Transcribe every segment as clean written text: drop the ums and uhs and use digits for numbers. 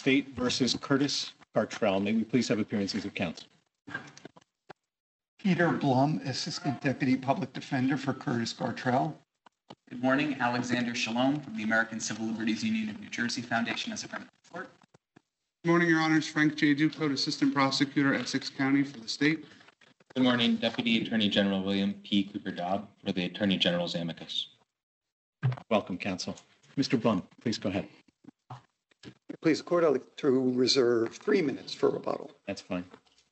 State versus Curtis Gartrell. May we please have appearances of counsel? Peter Blum, Assistant Deputy Public Defender for Curtis Gartrell. Good morning, Alexander Shalom from the American Civil Liberties Union of New Jersey Foundation as a friend of the court. Good morning, Your Honors. Frank J. Duclos, Assistant Prosecutor, Essex County for the state. Good morning, Deputy Attorney General William P. Cooper-Dobb for the Attorney General's amicus. Welcome, counsel. Mr. Blum, please go ahead. Please, the court, I'd like to reserve 3 minutes for rebuttal. That's fine.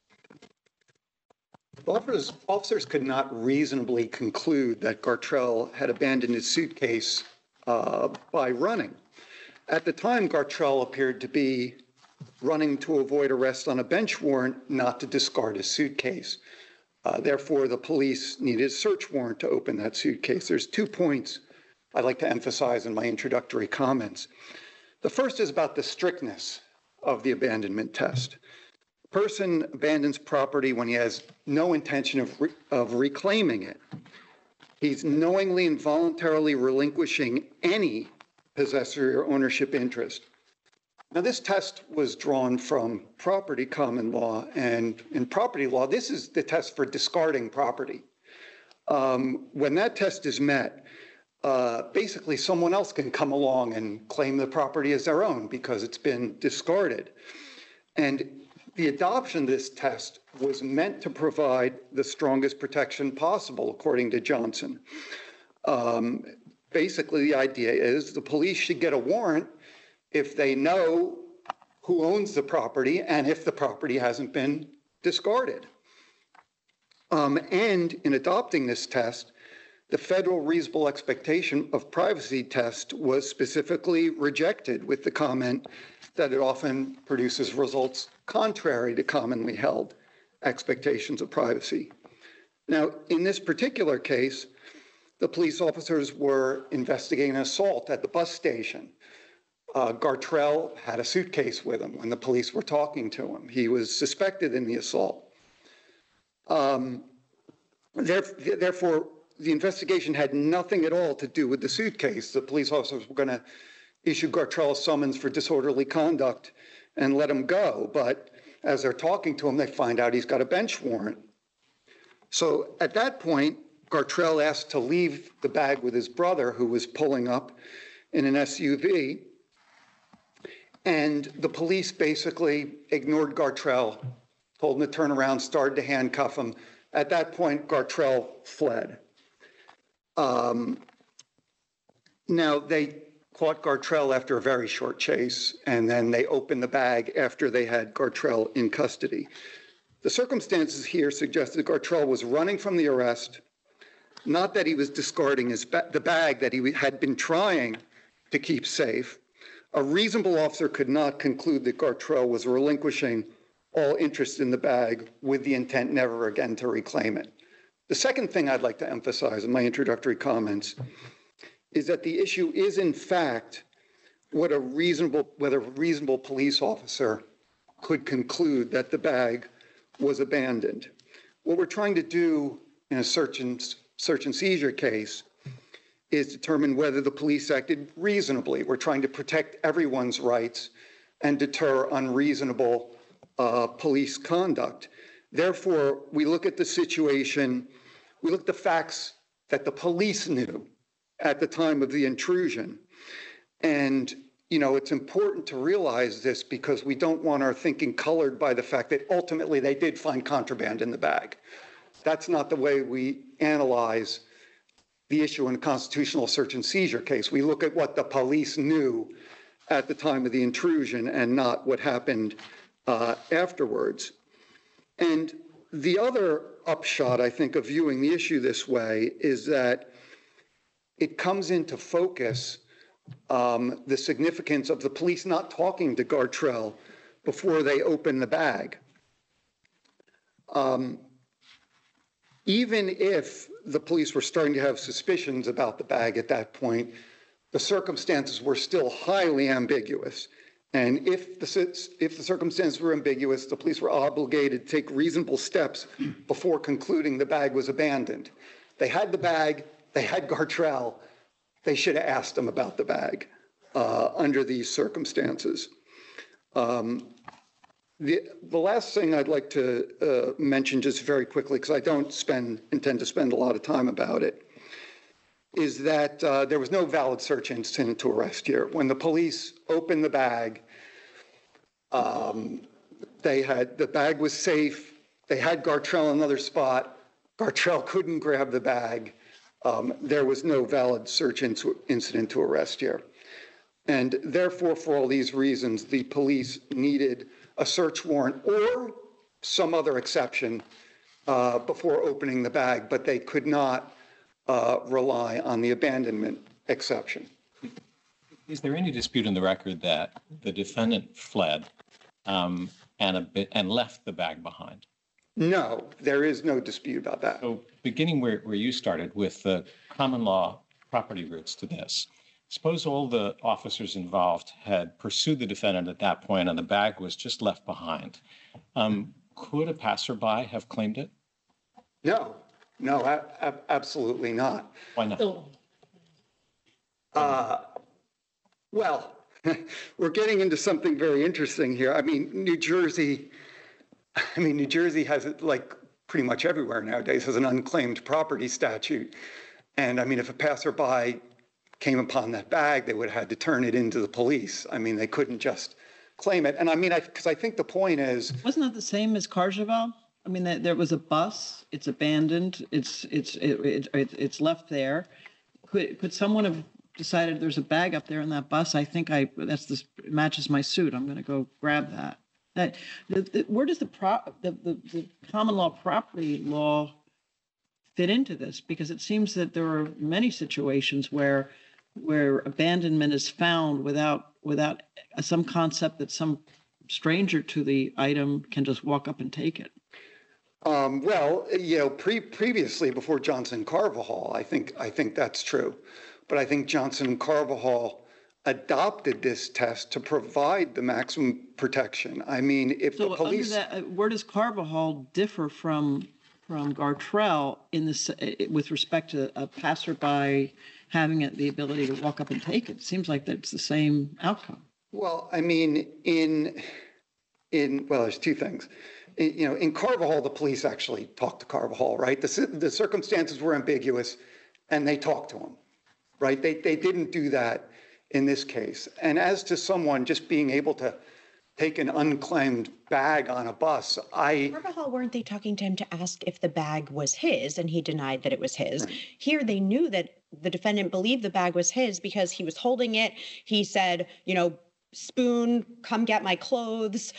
Officers could not reasonably conclude that Gartrell had abandoned his suitcase by running. At the time, Gartrell appeared to be running to avoid arrest on a bench warrant, not to discard his suitcase. Therefore, the police needed a search warrant to open that suitcase. There's 2 points I'd like to emphasize in my introductory comments. The first is about the strictness of the abandonment test. A person abandons property when he has no intention of reclaiming it. He's knowingly and voluntarily relinquishing any possessory or ownership interest. Now, this test was drawn from property common law, and in property law, this is the test for discarding property. When that test is met, basically someone else can come along and claim the property as their own because it's been discarded. And the adoption of this test was meant to provide the strongest protection possible, according to Johnson. Basically, the idea is the police should get a warrant if they know who owns the property and if the property hasn't been discarded. And in adopting this test, the federal reasonable expectation of privacy test was specifically rejected with the comment that it often produces results contrary to commonly held expectations of privacy. Now, in this particular case, the police officers were investigating an assault at the bus station. Gartrell had a suitcase with him when the police were talking to him. He was suspected in the assault. Therefore, the investigation had nothing at all to do with the suitcase. The police officers were going to issue Gartrell a summons for disorderly conduct and let him go. But as they're talking to him, they find out he's got a bench warrant. So at that point, Gartrell asked to leave the bag with his brother, who was pulling up in an SUV. And the police basically ignored Gartrell, told him to turn around, started to handcuff him. At that point, Gartrell fled. Now, they caught Gartrell after a very short chase, and then they opened the bag after they had Gartrell in custody. The circumstances here suggest that Gartrell was running from the arrest, not that he was discarding the bag that he had been trying to keep safe. A reasonable officer could not conclude that Gartrell was relinquishing all interest in the bag with the intent never again to reclaim it. The second thing I'd like to emphasize in my introductory comments is that the issue is, in fact, whether a reasonable police officer could conclude that the bag was abandoned. What we're trying to do in a search and seizure case is determine whether the police acted reasonably. We're trying to protect everyone's rights and deter unreasonable police conduct. Therefore, we look at the situation, we look at the facts that the police knew at the time of the intrusion. And, you know, it's important to realize this because we don't want our thinking colored by the fact that ultimately they did find contraband in the bag. That's not the way we analyze the issue in a constitutional search and seizure case. We look at what the police knew at the time of the intrusion and not what happened afterwards. And the other upshot, I think, of viewing the issue this way is that it comes into focus the significance of the police not talking to Gartrell before they open the bag. Even if the police were starting to have suspicions about the bag at that point, the circumstances were still highly ambiguous. And if the circumstances were ambiguous, the police were obligated to take reasonable steps before concluding the bag was abandoned. They had the bag, they had Gartrell, they should have asked him about the bag under these circumstances. The last thing I'd like to mention just very quickly, because I don't intend to spend a lot of time about it, is that there was no valid search incident to arrest here. When the police opened the bag, the bag was safe. They had Gartrell in another spot. Gartrell couldn't grab the bag. There was no valid search incident to arrest here. And therefore, for all these reasons, the police needed a search warrant or some other exception before opening the bag, but they could not rely on the abandonment exception. Is there any dispute in the record that the defendant fled and left the bag behind? No, there is no dispute about that. So beginning where you started with the common law property roots to this, suppose all the officers involved had pursued the defendant at that point and the bag was just left behind. Could a passerby have claimed it? No, absolutely not. Why not? Well, we're getting into something very interesting here. I mean, New Jersey has it like pretty much everywhere nowadays has an unclaimed property statute. And I mean, if a passerby came upon that bag, they would have had to turn it into the police. I mean, they couldn't just claim it. And I mean, because I think the point is... Wasn't that the same as Courchevel? I mean, there was a bus, it's abandoned, it's left there. Could someone have decided there's a bag up there in that bus? I think this matches my suit. I'm going to go grab that. Where does the common law property law fit into this? Because it seems that there are many situations where abandonment is found without some concept that some stranger to the item can just walk up and take it. Well, previously before Johnson Carvajal, I think that's true, but I think Johnson Carvajal adopted this test to provide the maximum protection. I mean, if the police... Where does Carvajal differ from Gartrell with respect to a passerby having the ability to walk up and take it? It seems like that's the same outcome. Well, I mean, there's two things. In Carvajal, the police actually talked to Carvajal, right? The circumstances were ambiguous, and they talked to him, right? They didn't do that in this case. And as to someone just being able to take an unclaimed bag on a bus, Carvajal, weren't they talking to him to ask if the bag was his, and he denied that it was his? Right. Here, they knew that the defendant believed the bag was his because he was holding it. He said, spoon, come get my clothes,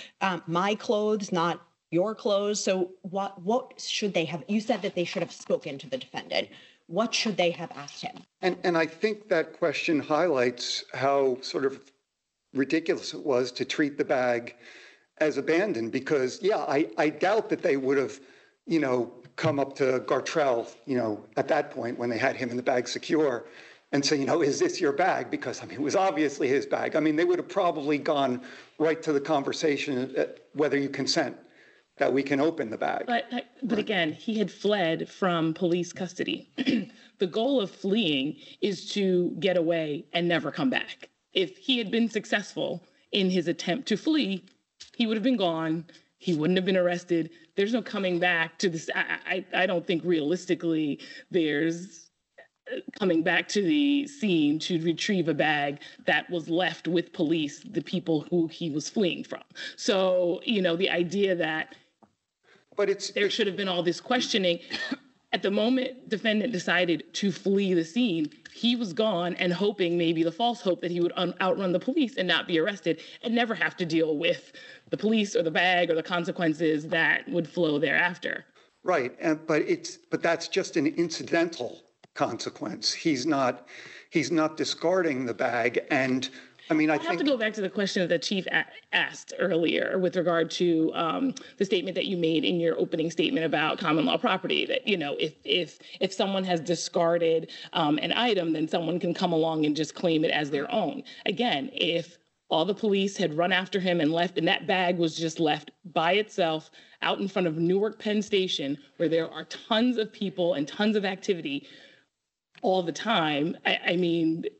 not your clothes. So what should they have? You said that they should have spoken to the defendant. What should they have asked him? And I think that question highlights how sort of ridiculous it was to treat the bag as abandoned, because, I doubt that they would have, come up to Gartrell, at that point when they had him in the bag secure and say, is this your bag? Because, it was obviously his bag. They would have probably gone right to the conversation, whether you consent that we can open the bag. But again, he had fled from police custody. The goal of fleeing is to get away and never come back. If he had been successful in his attempt to flee, he would have been gone. He wouldn't have been arrested. There's no coming back to this. I don't think realistically there's coming back to the scene to retrieve a bag that was left with police, the people who he was fleeing from. So, the idea that there should have been all this questioning. At the moment defendant decided to flee the scene, he was gone and hoping, maybe the false hope, that he would outrun the police and not be arrested and never have to deal with the police or the bag or the consequences that would flow thereafter. Right, but that's just an incidental consequence. He's not discarding the bag. And I have to go back to the question that the chief asked earlier with regard to the statement that you made in your opening statement about common law property, that, if someone has discarded an item, then someone can come along and just claim it as their own. Again, if all the police had run after him and left, and that bag was just left by itself out in front of Newark Penn Station, where there are tons of people and tons of activity all the time,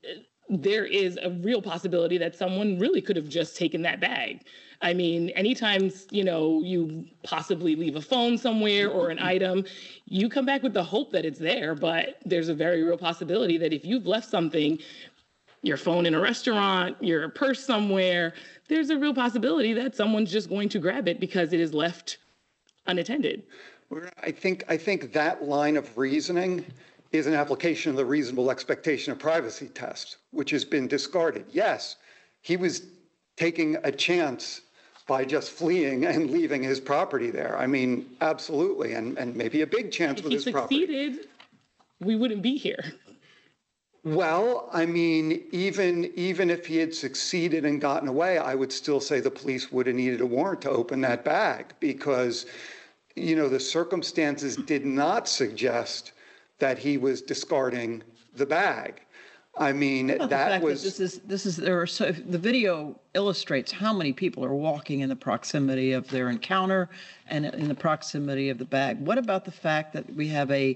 there is a real possibility that someone really could have just taken that bag. I mean, anytime, you possibly leave a phone somewhere or an item, you come back with the hope that it's there, but there's a very real possibility that if you've left something, your phone in a restaurant, your purse somewhere, there's a real possibility that someone's just going to grab it because it is left unattended. I think that line of reasoning is an application of the reasonable expectation of privacy test, which has been discarded. Yes, he was taking a chance by just fleeing and leaving his property there. I mean, absolutely, and maybe a big chance with his property. If he succeeded, we wouldn't be here. Well, I mean, even if he had succeeded and gotten away, I would still say the police would have needed a warrant to open that bag because, the circumstances did not suggest that he was discarding the bag. I mean, that was. The video illustrates how many people are walking in the proximity of their encounter and in the proximity of the bag. What about the fact that we have a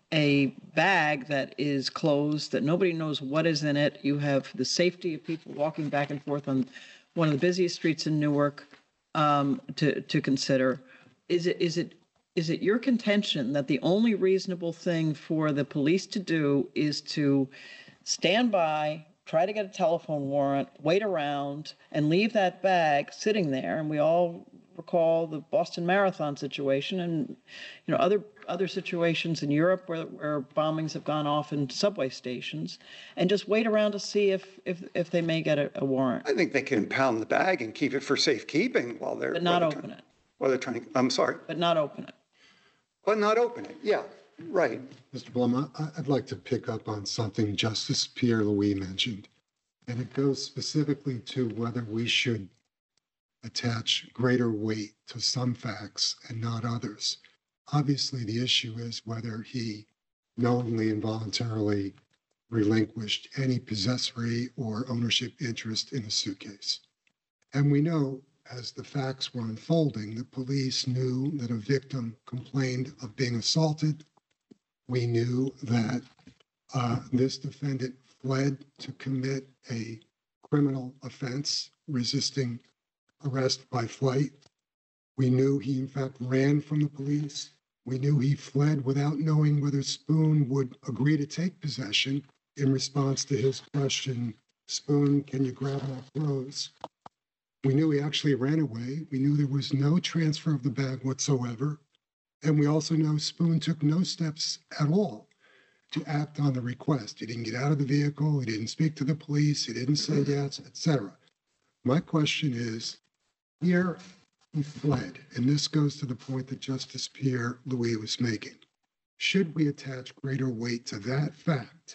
bag that is closed, that nobody knows what is in it? You have the safety of people walking back and forth on one of the busiest streets in Newark to consider. Is it your contention that the only reasonable thing for the police to do is to stand by, try to get a telephone warrant, wait around, and leave that bag sitting there? And we all recall the Boston Marathon situation and other situations in Europe where bombings have gone off in subway stations, and just wait around to see if they may get a warrant. I think they can impound the bag and keep it for safekeeping while they're. But not open it. While they're trying. I'm sorry. But not open it. But not open it. Yeah. Right. Mr. Blum, I'd like to pick up on something Justice Pierre Louis mentioned, and it goes specifically to whether we should attach greater weight to some facts and not others. Obviously, the issue is whether he knowingly and voluntarily relinquished any possessory or ownership interest in the suitcase. And we know, as the facts were unfolding, the police knew that a victim complained of being assaulted. We knew that this defendant fled to commit a criminal offense, resisting arrest by flight. We knew he, in fact, ran from the police. We knew he fled without knowing whether Spoon would agree to take possession in response to his question, "Spoon, can you grab my clothes?" We knew he actually ran away. We knew there was no transfer of the bag whatsoever. And we also know Spoon took no steps at all to act on the request. He didn't get out of the vehicle. He didn't speak to the police. He didn't say yes, etc. My question is, here he fled, and this goes to the point that Justice Pierre Louis was making. Should we attach greater weight to that fact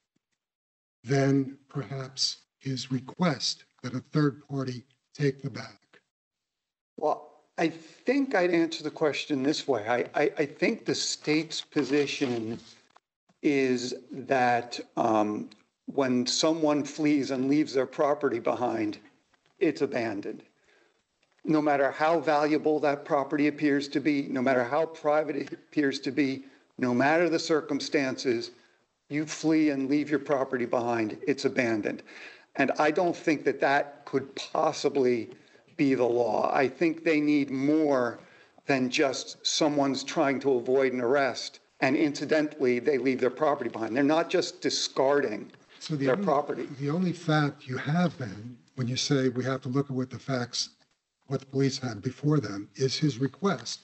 than perhaps his request that a third party take the bag? Well, I think I'd answer the question this way. I think the state's position is that when someone flees and leaves their property behind, it's abandoned. No matter how valuable that property appears to be, no matter how private it appears to be, no matter the circumstances, you flee and leave your property behind, it's abandoned. And I don't think that that could possibly be the law. I think they need more than just someone's trying to avoid an arrest and incidentally they leave their property behind. They're not just discarding their property. The only fact you have then, when you say we have to look at what the facts, what the police had before them, is his request.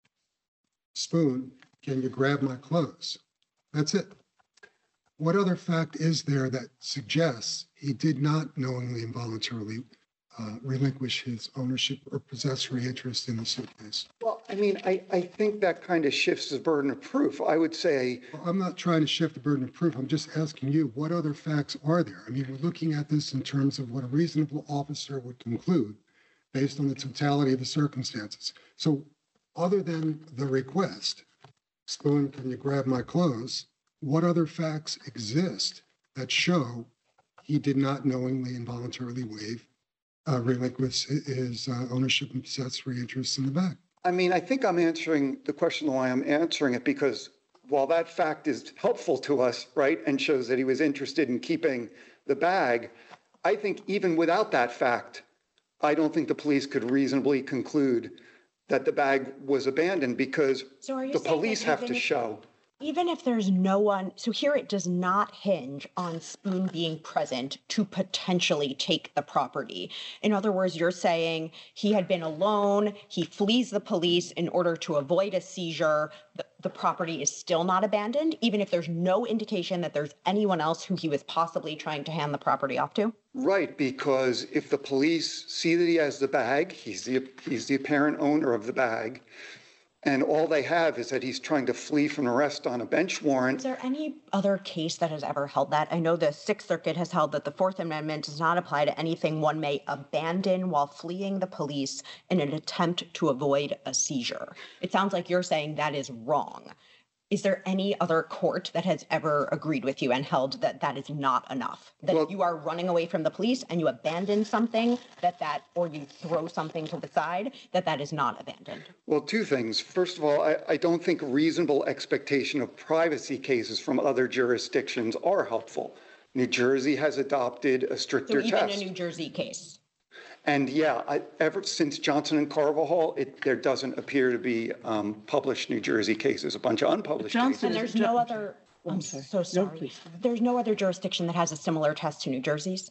"Spoon, can you grab my clothes?" That's it. What other fact is there that suggests he did not knowingly and voluntarily relinquish his ownership or possessory interest in the suitcase? Well, I mean, I think that kind of shifts the burden of proof. I would say. Well, I'm not trying to shift the burden of proof. I'm just asking you, what other facts are there? I mean, we're looking at this in terms of what a reasonable officer would conclude based on the totality of the circumstances. So other than the request, "Spoon, can you grab my clothes?" what other facts exist that show he did not knowingly and voluntarily relinquish his ownership and possessory interests in the bag? I mean, I think I'm answering the question the way I'm answering it because while that fact is helpful to us, right, and shows that he was interested in keeping the bag, I think even without that fact, I don't think the police could reasonably conclude that the bag was abandoned because So are you the saying that police have to even if- show. Even if there's no one, so here it does not hinge on Spoon being present to potentially take the property. In other words, you're saying he had been alone, he flees the police in order to avoid a seizure. The property is still not abandoned, even if there's no indication that there's anyone else who he was possibly trying to hand the property off to? Right, because if the police see that he has the bag, he's the apparent owner of the bag, and all they have is that he's trying to flee from arrest on a bench warrant. Is there any other case that has ever held that? I know the Sixth Circuit has held that the Fourth Amendment does not apply to anything one may abandon while fleeing the police in an attempt to avoid a seizure. It sounds like you're saying that is wrong. Is there any other court that has ever agreed with you and held that that is not enough? That if you are running away from the police and you abandon something, or you throw something to the side, that is not abandoned? Well, two things. First of all, I don't think reasonable expectation of privacy cases from other jurisdictions are helpful. New Jersey has adopted a stricter So test. even a New Jersey case? And yeah, ever since Johnson and Carvajal, there doesn't appear to be published New Jersey cases, a bunch of unpublished Johnson And cases. there's no other, I'm sorry. so No, sorry. please. There's no other jurisdiction that has a similar test to New Jersey's?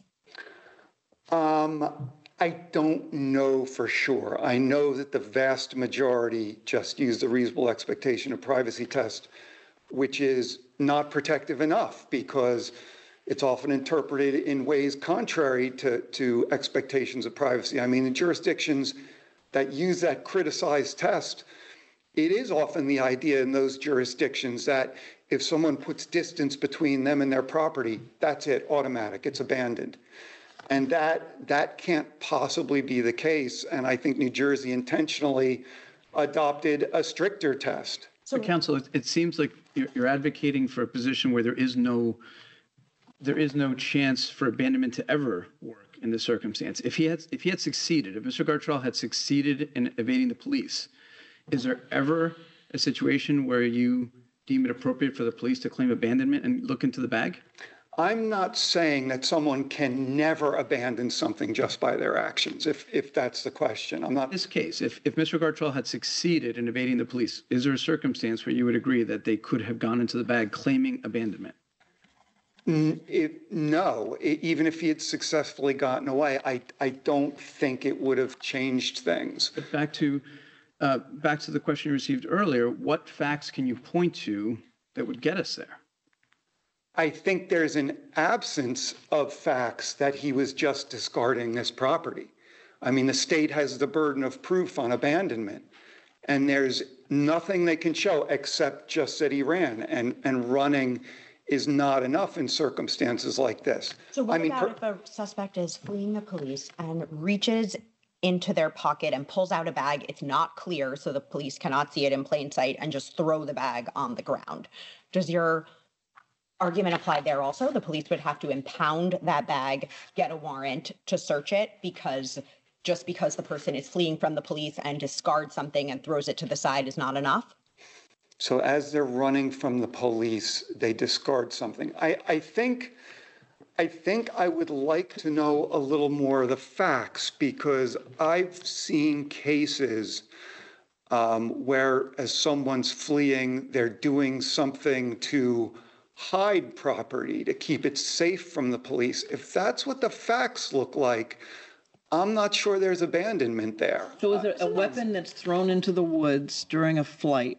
I don't know for sure. I know that the vast majority just use the reasonable expectation of privacy test, which is not protective enough because it's often interpreted in ways contrary to expectations of privacy. I mean, the jurisdictions that use that criticized test, it is often the idea in those jurisdictions that if someone puts distance between them and their property, that's it, automatic, it's abandoned. And that can't possibly be the case. And I think New Jersey intentionally adopted a stricter test. So Counsel, it seems like you're advocating for a position where there is no chance for abandonment to ever work in this circumstance. If he had succeeded, if Mr. Gartrell had succeeded in evading the police, is there ever a situation where you deem it appropriate for the police to claim abandonment and look into the bag? I'm not saying that someone can never abandon something just by their actions, if that's the question. I'm not. In this case, if Mr. Gartrell had succeeded in evading the police, is there a circumstance where you would agree that they could have gone into the bag claiming abandonment? No, even if he had successfully gotten away, I don't think it would have changed things. But back to the question you received earlier, what facts can you point to that would get us there? I think there's an absence of facts that he was just discarding this property. I mean, the state has the burden of proof on abandonment, and there's nothing they can show except just that he ran, and running is not enough in circumstances like this. So what about if a suspect is fleeing the police and reaches into their pocket and pulls out a bag? It's not clear, so the police cannot see it in plain sight, and just throw the bag on the ground. Does your argument apply there also? The police would have to impound that bag, get a warrant to search it, because just because the person is fleeing from the police and discards something and throws it to the side is not enough? So as they're running from the police, they discard something. I think I would like to know a little more of the facts, because I've seen cases where as someone's fleeing, they're doing something to hide property, to keep it safe from the police. If that's what the facts look like, I'm not sure there's abandonment there. So is there a weapon that's thrown into the woods during a flight?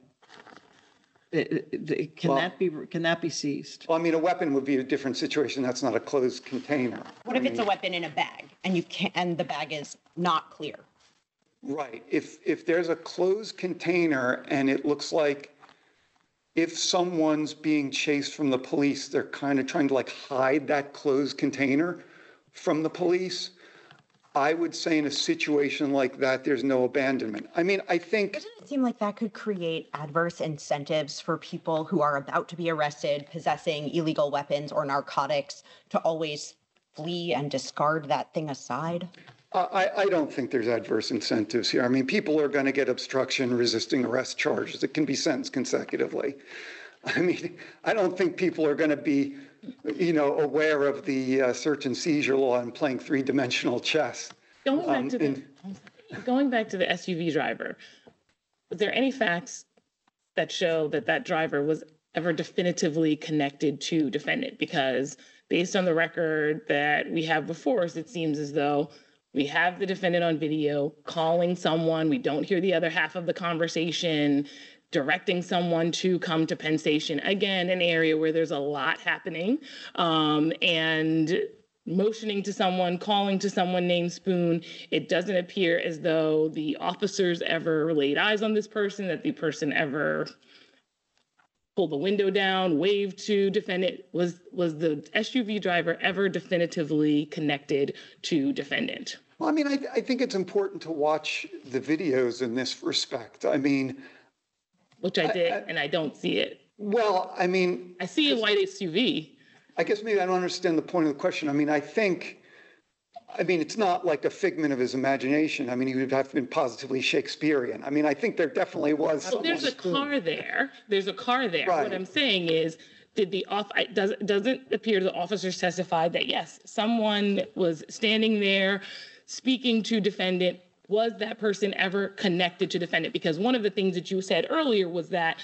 Can that be seized? Well, I mean, a weapon would be a different situation. That's not a closed container. What if it's a weapon in a bag and the bag is not clear? Right. If there's a closed container and it looks like if someone's being chased from the police, they're kind of trying to like hide that closed container from the police, I would say in a situation like that, there's no abandonment. I mean, I think... Doesn't it seem like that could create adverse incentives for people who are about to be arrested, possessing illegal weapons or narcotics, to always flee and discard that thing aside? I don't think there's adverse incentives here. I mean, people are going to get obstruction, resisting arrest charges. It can be sentenced consecutively. I mean, I don't think people are going to be aware of the search and seizure law and playing three-dimensional chess. Going back to the SUV driver, was there any facts that show that that driver was ever definitively connected to defendant? Because based on the record that we have before us, it seems as though we have the defendant on video calling someone. We don't hear the other half of the conversation, directing someone to come to Penn Station. Again, an area where there's a lot happening, and motioning to someone, calling to someone named Spoon. It doesn't appear as though the officers ever laid eyes on this person, that the person ever pulled the window down, waved to defendant. Was the SUV driver ever definitively connected to defendant? Well, I mean, I think it's important to watch the videos in this respect. I mean, which I did, and I don't see it. Well, I mean, I see a white SUV. I guess maybe I don't understand the point of the question. I mean, it's not like a figment of his imagination. I mean, he would have been positively Shakespearean. I mean, I think there definitely was. Well, there's a car there. There's a car there. Right. What I'm saying is, doesn't appear the officers testified that yes, someone was standing there speaking to defendant. Was that person ever connected to defendant? Because one of the things that you said earlier was that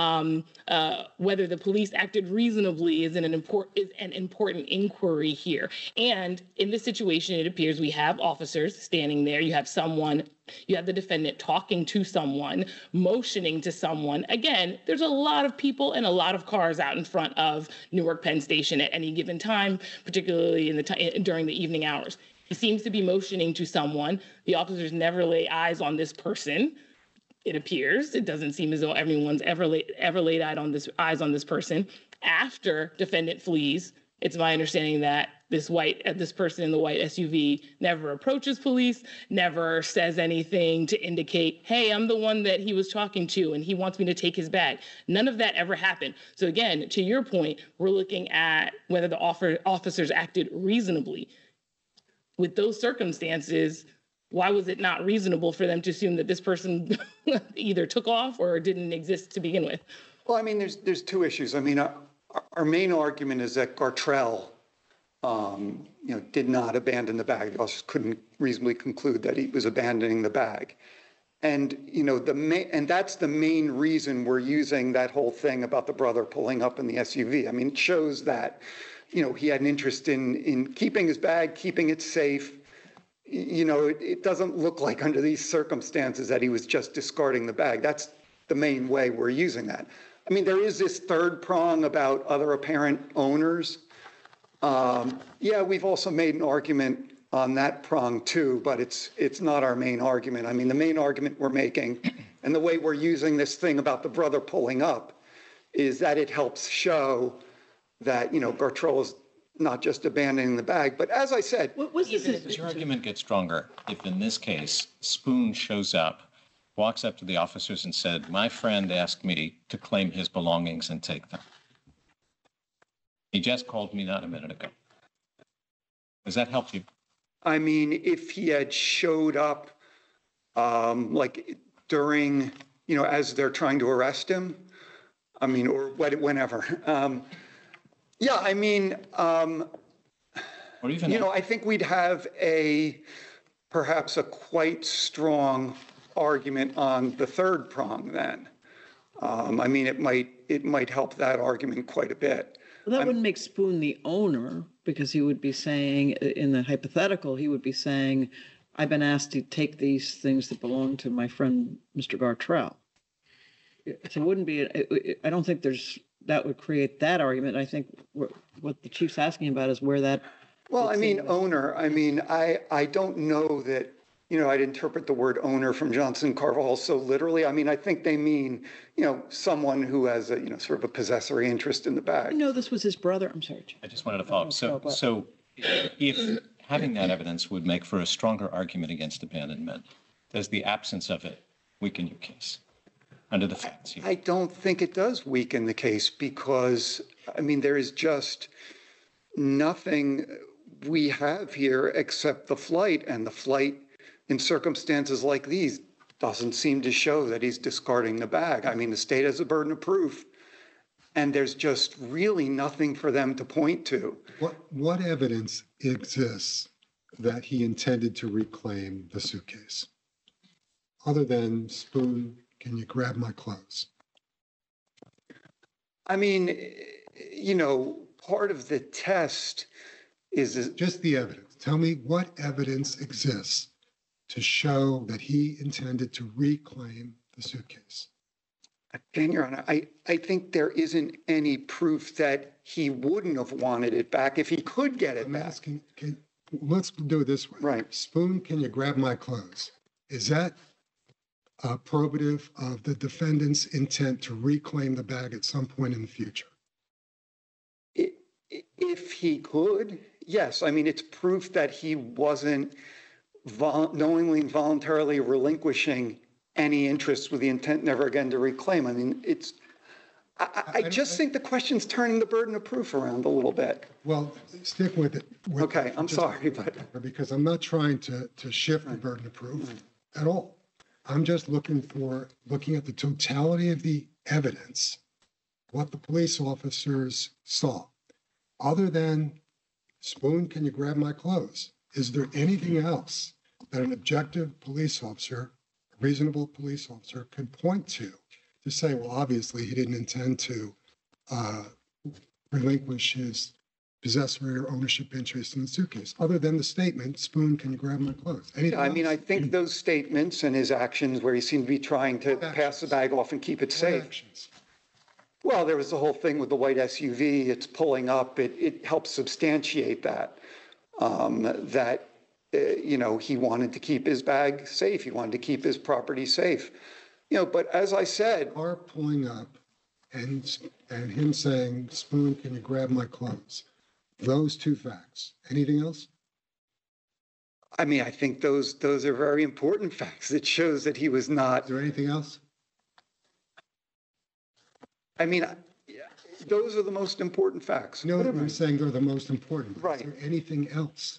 whether the police acted reasonably is an important inquiry here. And in this situation, it appears we have officers standing there. You have the defendant talking to someone, motioning to someone. Again, there's a lot of people and a lot of cars out in front of Newark Penn Station at any given time, particularly during the evening hours. He seems to be motioning to someone. The officers never lay eyes on this person. It appears. It doesn't seem as though everyone's ever laid eyes on this person. After defendant flees, it's my understanding that this person in the white SUV never approaches police, never says anything to indicate, hey, I'm the one that he was talking to and he wants me to take his bag. None of that ever happened. So again, to your point, we're looking at whether the officers acted reasonably. With those circumstances, why was it not reasonable for them to assume that this person either took off or didn't exist to begin with? Well, I mean, there's two issues. I mean, our main argument is that Gartrell, did not abandon the bag. The officers couldn't reasonably conclude that he was abandoning the bag. And, and that's the main reason we're using that whole thing about the brother pulling up in the SUV. I mean, it shows that he had an interest in keeping his bag, keeping it safe. It doesn't look like under these circumstances that he was just discarding the bag. That's the main way we're using that. I mean, there is this third prong about other apparent owners. We've also made an argument on that prong too, but it's not our main argument. I mean, the main argument we're making and the way we're using this thing about the brother pulling up is that it helps show that, Gartrell is not just abandoning the bag. But as I said, does your argument get stronger if in this case, Spoon shows up, walks up to the officers and said, my friend asked me to claim his belongings and take them. He just called me not a minute ago. Does that help you? I mean, if he had showed up during, as they're trying to arrest him, I mean, or whenever. I mean, or even I think we'd have perhaps a quite strong argument on the third prong then. I mean, it might help that argument quite a bit. Well, that wouldn't make Spoon the owner, because he would be saying, in the hypothetical, he would be saying, I've been asked to take these things that belong to my friend, Mr. Gartrell. So it wouldn't be, I don't think that would create that argument. I think what the chief's asking about is where that. Well, I mean, owner, I mean, I don't know that, I'd interpret the word owner from Johnson Carvajal so literally. I mean, I think they mean, someone who has a, sort of a possessory interest in the bag. No, this was his brother. I'm sorry. I just wanted to follow up. So if having that evidence would make for a stronger argument against abandonment, does the absence of it weaken your case under the facts here? I don't think it does weaken the case because, I mean, there is just nothing we have here except the flight, and the flight in circumstances like these doesn't seem to show that he's discarding the bag. I mean, the state has a burden of proof, and there's just really nothing for them to point to. What evidence exists that he intended to reclaim the suitcase? Other than, Spoon, can you grab my clothes? I mean, part of the test is just the evidence. Tell me what evidence exists to show that he intended to reclaim the suitcase. Again, Your Honor, I think there isn't any proof that he wouldn't have wanted it back if he could get it I'm back. asking, let's do it this way. Right. Spoon, can you grab my clothes? Is that probative of the defendant's intent to reclaim the bag at some point in the future? If he could, yes. I mean, it's proof that he wasn't knowingly and voluntarily relinquishing any interest with the intent never again to reclaim. I mean, I just think the question's turning the burden of proof around a little bit. Well, stick with it. Okay, I'm sorry, but because I'm not trying to shift the burden of proof at all. I'm just looking at the totality of the evidence, what the police officers saw. Other than, Spoon, can you grab my clothes? Is there anything else that an objective police officer, a reasonable police officer, could point to say, well, obviously he didn't intend to relinquish his possessory or ownership interest in the suitcase, other than the statement, Spoon, can you grab my clothes? Anything I mean, else? I think those statements and his actions where he seemed to be trying to pass the bag off and keep it safe. Actions. Well, there was the whole thing with the white SUV, it's pulling up, it helps substantiate that, he wanted to keep his bag safe, he wanted to keep his property safe. But as I said. Car pulling up and him saying, Spoon, can you grab my clothes? Those two facts. Anything else? I mean, I think those are very important facts. It shows that he was not. Is there anything else? I mean, those are the most important facts. No, I'm saying they're the most important. Right. Is there anything else?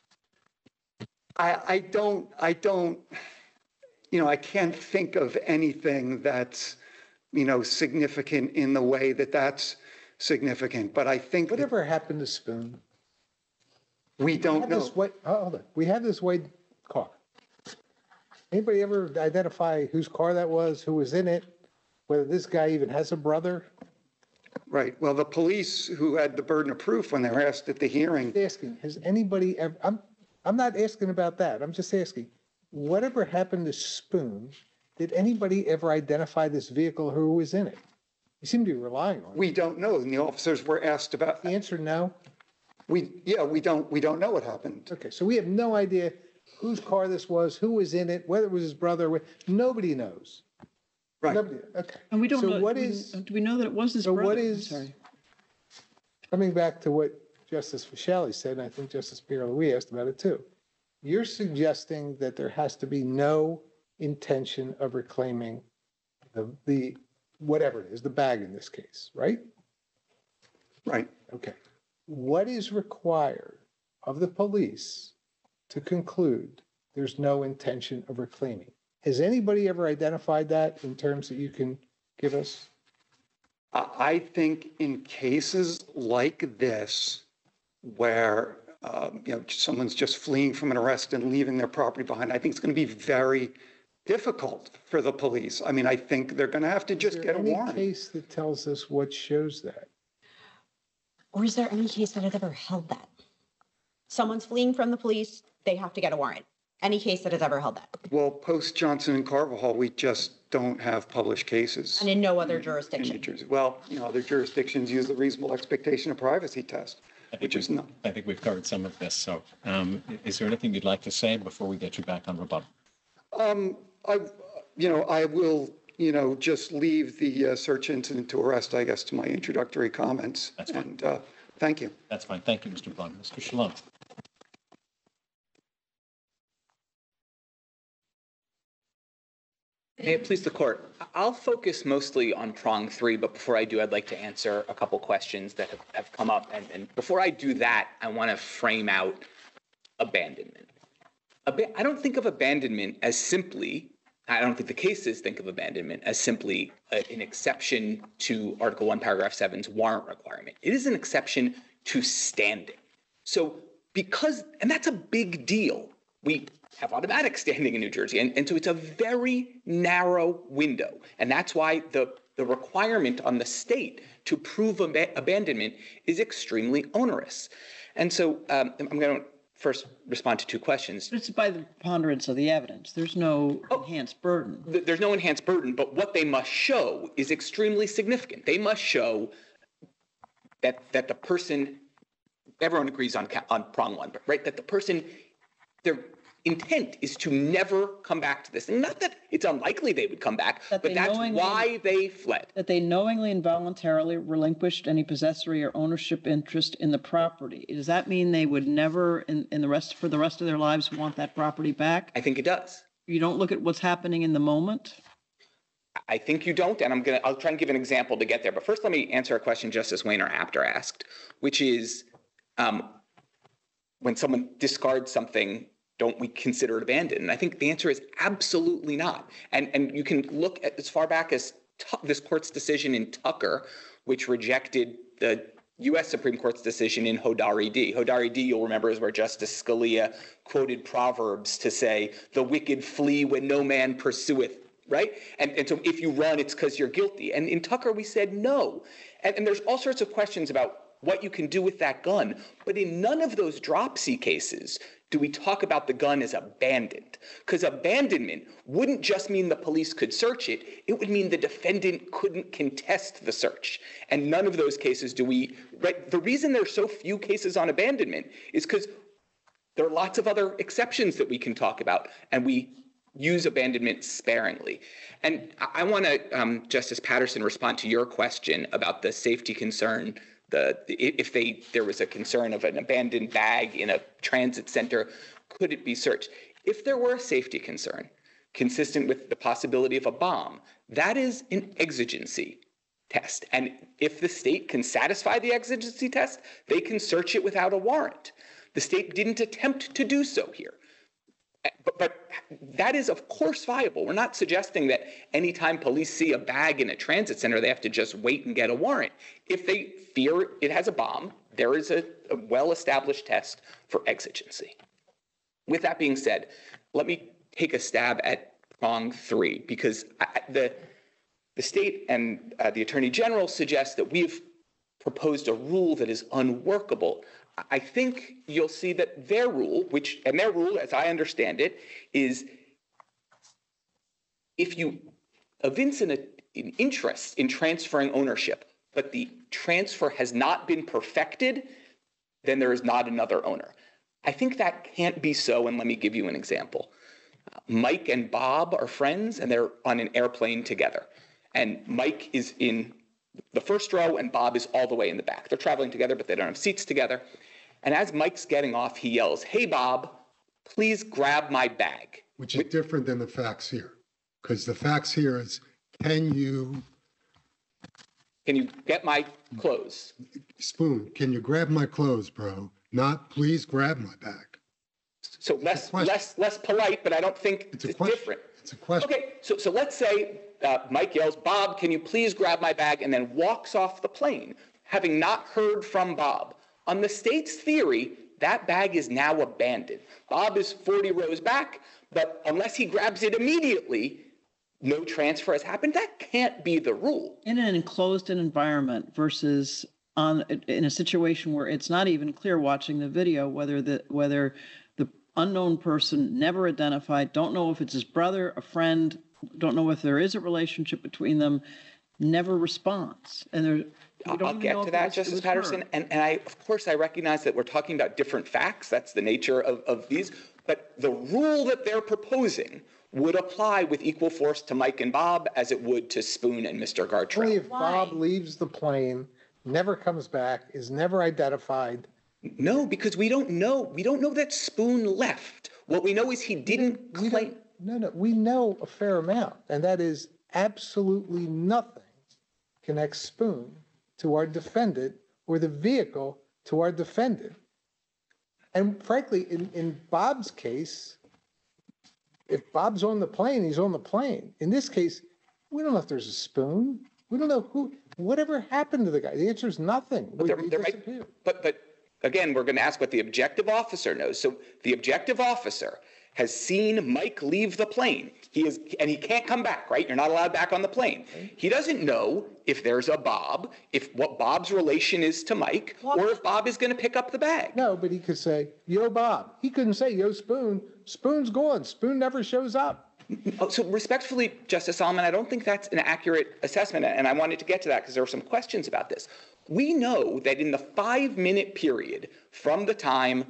I can't think of anything that's, significant in the way that that's significant. But I think whatever happened to Spoon? We don't know. Hold on. We have this white car. Anybody ever identify whose car that was, who was in it, whether this guy even has a brother? Right. Well, the police who had the burden of proof when they were asked at the hearing. I'm asking, has anybody ever, I'm not asking about that. I'm just asking, whatever happened to Spoon, did anybody ever identify this vehicle, who was in it? You seem to be relying on it. We don't know. And the officers were asked about. The answer, no? We don't know what happened. Okay, so we have no idea whose car this was, who was in it, whether it was his brother. Nobody knows. Right. Nobody, okay. And we don't know. Do we know that it was his brother? What is, sorry. Coming back to what Justice Fiscali said, and I think Justice Pierre-Louis asked about it too. You're suggesting that there has to be no intention of reclaiming the whatever it is, the bag in this case, right? Right. Okay. What is required of the police to conclude there's no intention of reclaiming? Has anybody ever identified that in terms that you can give us? I think in cases like this, where someone's just fleeing from an arrest and leaving their property behind, I think it's going to be very difficult for the police. I mean, I think they're going to have to just get a warrant. Is there any case that tells us what shows that? Or is there any case that has ever held that? Someone's fleeing from the police, they have to get a warrant. Any case that has ever held that? Well, post Johnson and Carvajal, we just don't have published cases. And in no other jurisdiction? In New Jersey. Well, other jurisdictions use the reasonable expectation of privacy test, which is not. I think we've covered some of this. So is there anything you'd like to say before we get you back on rebuttal? I will, just leave the search incident to arrest, I guess, to my introductory comments. That's fine. And thank you. That's fine. Thank you, Mr. Blum. Mr. Shalom. May it please the court. I'll focus mostly on prong 3, but before I do, I'd like to answer a couple questions that have come up. And before I do that, I want to frame out abandonment. I don't think of abandonment as simply I don't think the cases think of abandonment as simply an exception to Article 1, Paragraph 7's warrant requirement. It is an exception to standing. So and that's a big deal. We have automatic standing in New Jersey, and so it's a very narrow window. And that's why the requirement on the state to prove abandonment is extremely onerous. And so I'm going to first respond to two questions. It's by the preponderance of the evidence. There's no enhanced burden. There's no enhanced burden, but what they must show is extremely significant. They must show that the person, everyone agrees on prong one, but right, that the person, their intent is to never come back to this. And not that it's unlikely they would come back, but that's why they fled. That they knowingly and voluntarily relinquished any possessory or ownership interest in the property. Does that mean they would never, for the rest of their lives, want that property back? I think it does. You don't look at what's happening in the moment? I think you don't, and I'll try and give an example to get there. But first, let me answer a question Justice Wehner-Apter asked, which is, when someone discards something, don't we consider it abandoned? And I think the answer is absolutely not. And you can look at as far back as this court's decision in Tucker, which rejected the U.S. Supreme Court's decision in Hodari D. Hodari D, you'll remember, is where Justice Scalia quoted Proverbs to say, "The wicked flee when no man pursueth," right? And so if you run, it's because you're guilty. And in Tucker, we said no. And there's all sorts of questions about what you can do with that gun. But in none of those dropsy cases do we talk about the gun as abandoned. Because abandonment wouldn't just mean the police could search it. It would mean the defendant couldn't contest the search. And none of those cases do we, right? The reason there's so few cases on abandonment is because there are lots of other exceptions that we can talk about. And we use abandonment sparingly. And I want to, Justice Patterson, respond to your question about the safety concern. If there was a concern of an abandoned bag in a transit center, could it be searched? If there were a safety concern consistent with the possibility of a bomb, that is an exigency test. And if the state can satisfy the exigency test, they can search it without a warrant. The state didn't attempt to do so here. But that is, of course, viable. We're not suggesting that anytime police see a bag in a transit center, they have to just wait and get a warrant. If they fear it has a bomb, there is a well-established test for exigency. With that being said, let me take a stab at prong 3, because the state and the Attorney General suggest that we've proposed a rule that is unworkable. I think you'll see that their rule, as I understand it, is if you evince an interest in transferring ownership, but the transfer has not been perfected, then there is not another owner. I think that can't be so, and let me give you an example. Mike and Bob are friends, and they're on an airplane together. And Mike is in the first row, and Bob is all the way in the back. They're traveling together, but they don't have seats together. And as Mike's getting off, he yells, "Hey, Bob, please grab my bag." Which is different than the facts here. Because the facts here is, can you get my clothes? Spoon, can you grab my clothes, bro? Not, please grab my bag. So less polite, but I don't think it's different. It's a question. Okay, so let's say Mike yells, "Bob, can you please grab my bag?" and then walks off the plane, having not heard from Bob. On the state's theory, that bag is now abandoned. Bob is 40 rows back, but unless he grabs it immediately, no transfer has happened. That can't be the rule. In an enclosed environment versus in a situation where it's not even clear watching the video whether the unknown person, never identified, don't know if it's his brother, a friend, don't know if there is a relationship between them, never responds. And I'll get to that, Justice Patterson. And of course, I recognize that we're talking about different facts. That's the nature of these. But the rule that they're proposing would apply with equal force to Mike and Bob as it would to Spoon and Mr. Gartrell. Only if Bob leaves the plane, never comes back, is never identified. No, because we don't know. We don't know that Spoon left. What we know is he didn't claim. No, we know a fair amount, and that is absolutely nothing connects Spoon to our defendant or the vehicle to our defendant. And frankly, in Bob's case, if Bob's on the plane, he's on the plane. In this case, we don't know if there's a spoon. We don't know whatever happened to the guy. The answer is nothing. But but again, we're going to ask what the objective officer knows. So the objective officer has seen Mike leave the plane. And he can't come back, right? You're not allowed back on the plane. He doesn't know if there's a Bob, if what Bob's relation is to Mike, or if Bob is going to pick up the bag. No, but he could say, yo, Bob. He couldn't say, yo, Spoon. Spoon's gone. Spoon never shows up. So respectfully, Justice Solomon, I don't think that's an accurate assessment, and I wanted to get to that because there were some questions about this. We know that in the 5-minute period from the time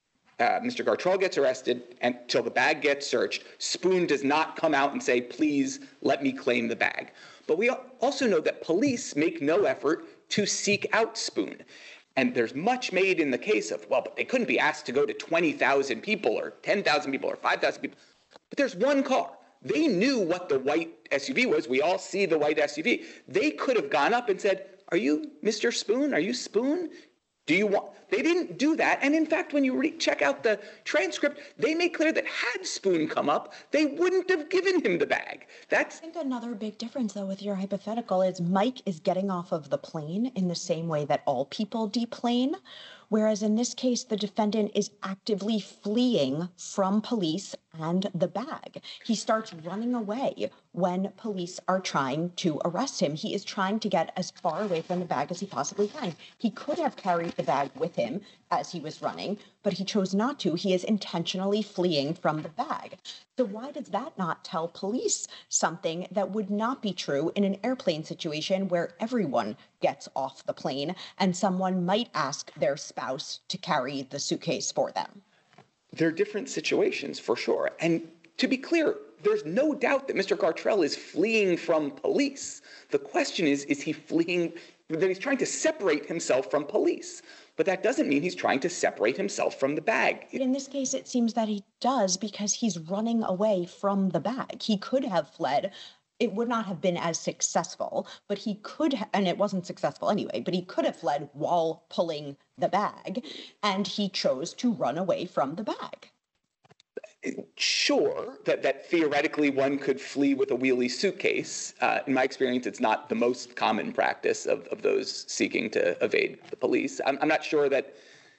Mr. Gartrell gets arrested until the bag gets searched, Spoon does not come out and say, please let me claim the bag. But we also know that police make no effort to seek out Spoon. And there's much made in the case of, well, but they couldn't be asked to go to 20,000 people or 10,000 people or 5,000 people. But there's one car. They knew what the white SUV was. We all see the white SUV. They could have gone up and said, are you Mr. Spoon? Are you Spoon? Do you want? They didn't do that. And in fact, when you check out the transcript, they make clear that had Spoon come up, they wouldn't have given him the bag. I think another big difference, though, with your hypothetical is Mike is getting off of the plane in the same way that all people deplane. Whereas in this case, the defendant is actively fleeing from police and the bag. He starts running away when police are trying to arrest him. He is trying to get as far away from the bag as he possibly can. He could have carried the bag with him as he was running, but he chose not to. He is intentionally fleeing from the bag. So why does that not tell police something that would not be true in an airplane situation where everyone gets off the plane and someone might ask their spouse to carry the suitcase for them? They're different situations, for sure. And to be clear, there's no doubt that Mr. Gartrell is fleeing from police. The question is he fleeing, that he's trying to separate himself from police. But that doesn't mean he's trying to separate himself from the bag. In this case, it seems that he does because he's running away from the bag. He could have fled. It would not have been as successful, but he could, and it wasn't successful anyway, but he could have fled while pulling the bag, and he chose to run away from the bag. Sure, that theoretically one could flee with a wheelie suitcase. In my experience, it's not the most common practice of those seeking to evade the police. I'm not sure that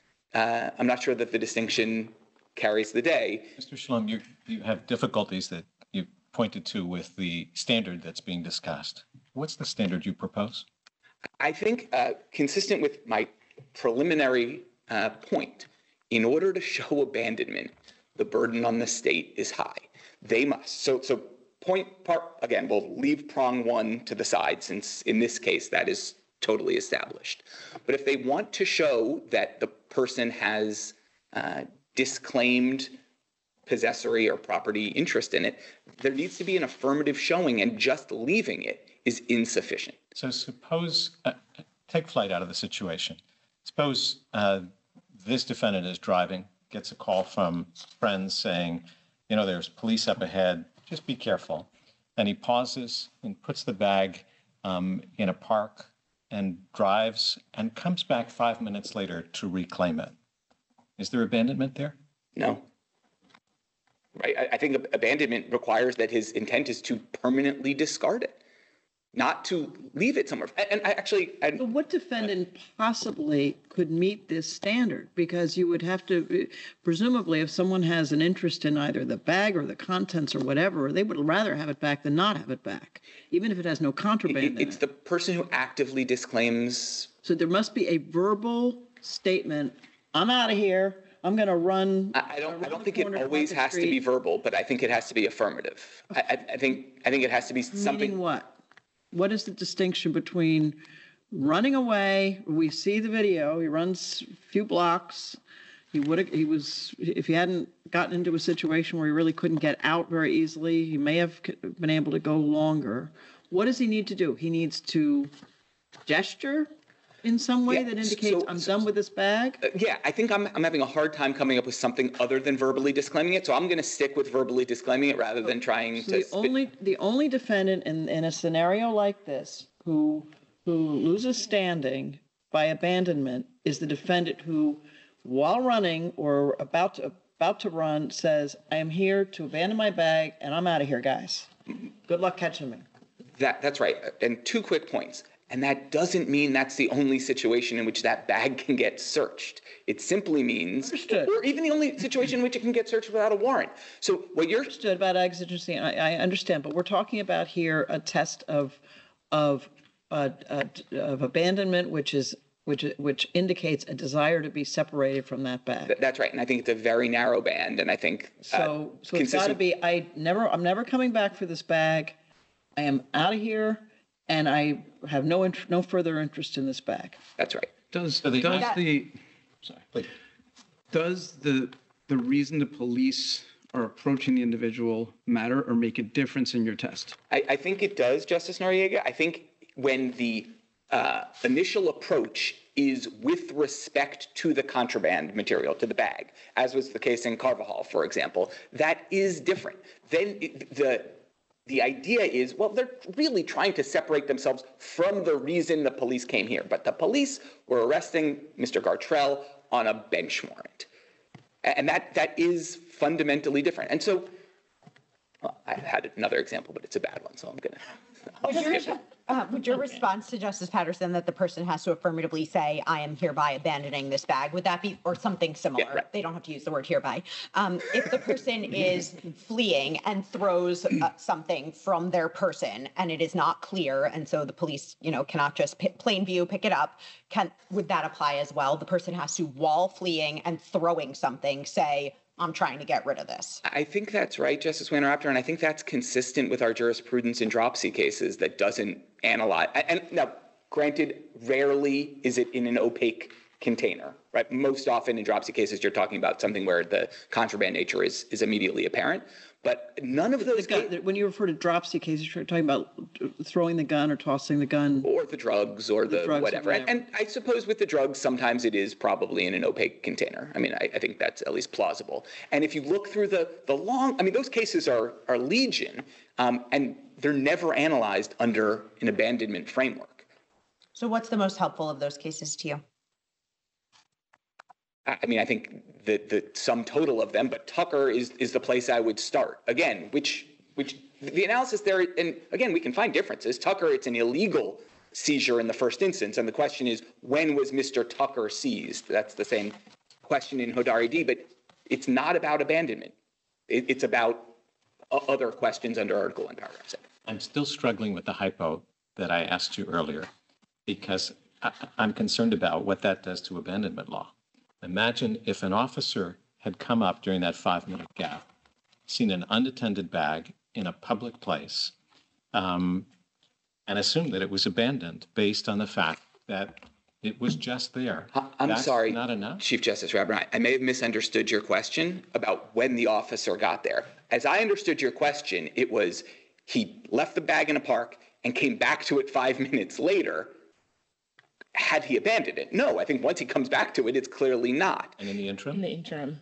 the distinction carries the day. Mr. Shalom, you have difficulties that you pointed to with the standard that's being discussed. What's the standard you propose? I think consistent with my preliminary point, in order to show abandonment, the burden on the state is high. They must. So again, we'll leave prong one to the side since in this case that is totally established. But if they want to show that the person has disclaimed possessory or property interest in it, there needs to be an affirmative showing, and just leaving it is insufficient. So suppose, take flight out of the situation. Suppose this defendant is driving, gets a call from friends saying, there's police up ahead, just be careful. And he pauses and puts the bag in a park and drives and comes back 5 minutes later to reclaim it. Is there abandonment there? No. Right. I think abandonment requires that his intent is to permanently discard it, not to leave it somewhere. But what defendant possibly could meet this standard? Because you would have to, presumably, if someone has an interest in either the bag or the contents or whatever, they would rather have it back than not have it back, even if it has no contraband in it. It's the person who actively disclaims. So there must be a verbal statement, I'm out of here. I'm going to run. I don't think it always has to be verbal, but I think it has to be affirmative. I think it has to be something. Meaning what? What is the distinction between running away? We see the video. He runs a few blocks. If he hadn't gotten into a situation where he really couldn't get out very easily, he may have been able to go longer. What does he need to do? He needs to gesture in some way that indicates I'm done with this bag? I think I'm having a hard time coming up with something other than verbally disclaiming it. So I'm going to stick with verbally disclaiming it rather than trying to. The only defendant in a scenario like this who loses standing by abandonment is the defendant who, while running or about to about to run, says, I am here to abandon my bag and I'm out of here, guys. Good luck catching me. That's right. And 2 quick points. And that doesn't mean that's the only situation in which that bag can get searched. It simply means, or even the only situation in which it can get searched without a warrant. So what you're understood about exigency, I understand, but we're talking about here a test of abandonment, which indicates a desire to be separated from that bag. That's right, and I think it's a very narrow band, and I think so it's got to be. I'm never coming back for this bag. I am out of here. And I have no further interest in this bag. That's right. Does the reason the police are approaching the individual matter or make a difference in your test? I think it does, Justice Noriega. I think when the initial approach is with respect to the contraband material, to the bag, as was the case in Carvajal, for example, that is different. Then the idea is, well, they're really trying to separate themselves from the reason the police came here. But the police were arresting Mr. Gartrell on a bench warrant. And that is fundamentally different. And so, well, I had another example, but it's a bad one, so I'm going to... Would your response to Justice Patterson that the person has to affirmatively say, I am hereby abandoning this bag, would that be, or something similar? Yeah, right. They don't have to use the word hereby. If the person is fleeing and throws something from their person and it is not clear, and so the police, cannot just plain view pick it up, would that apply as well? The person has to, while fleeing and throwing something, say, I'm trying to get rid of this. I think that's right, Justice Wanner-Apter, and I think that's consistent with our jurisprudence in dropsy cases that doesn't analyze. And now, granted, rarely is it in an opaque container, right? Most often in dropsy cases, you're talking about something where the contraband nature is immediately apparent. But none of those cases... When you refer to dropsy cases, you're talking about throwing the gun or tossing the gun. Or the drugs or the whatever. And I suppose with the drugs, sometimes it is probably in an opaque container. I mean, I think that's at least plausible. And if you look through the long... I mean, those cases are legion, and they're never analyzed under an abandonment framework. So what's the most helpful of those cases to you? I mean, I think the sum total of them, but Tucker is the place I would start. Again, which the analysis there, and again, we can find differences. Tucker, it's an illegal seizure in the first instance, and the question is, when was Mr. Tucker seized? That's the same question in Hodari D, but it's not about abandonment. It's about other questions under Article 1, Paragraph 7. I'm still struggling with the hypo that I asked you earlier, because I'm concerned about what that does to abandonment law. Imagine if an officer had come up during that 5-minute gap, seen an unattended bag in a public place, and assumed that it was abandoned based on the fact that it was just there. I'm sorry, not enough? Chief Justice Rabin, I may have misunderstood your question about when the officer got there. As I understood your question, it was he left the bag in a park and came back to it 5 minutes later. Had he abandoned it? No, I think once he comes back to it, it's clearly not. And in the interim? In the interim.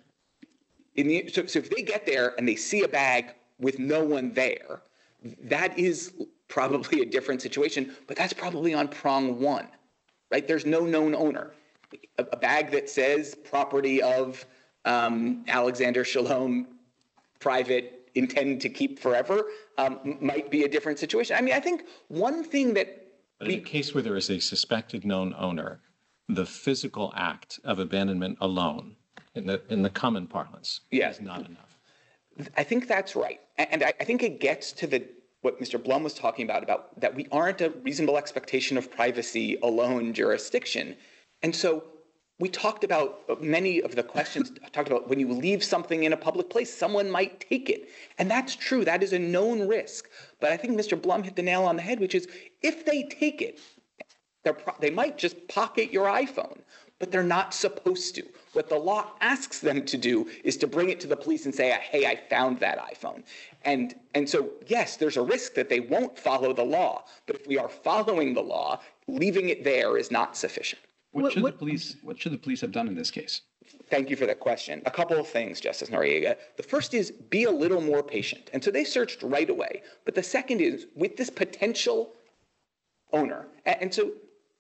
So if they get there and they see a bag with no one there, that is probably a different situation, but that's probably on prong 1, right? There's no known owner. A bag that says property of Alexander Shalom, private, intended to keep forever, might be a different situation. I mean, I think one thing that But in a case where there is a suspected known owner, the physical act of abandonment alone, in the common parlance, is not enough. I think that's right. And I think it gets to what Mr. Blum was talking about that we aren't a reasonable expectation of privacy alone jurisdiction. And so we talked about many of the questions, talked about when you leave something in a public place, someone might take it. And that's true. That is a known risk. But I think Mr. Blum hit the nail on the head, which is if they take it, they might just pocket your iPhone, but they're not supposed to. What the law asks them to do is to bring it to the police and say, hey, I found that iPhone. And so, yes, there's a risk that they won't follow the law. But if we are following the law, leaving it there is not sufficient. What should the police have done in this case? Thank you for that question. A couple of things, Justice Noriega. The first is be a little more patient. And so they searched right away. But the second is with this potential owner. And so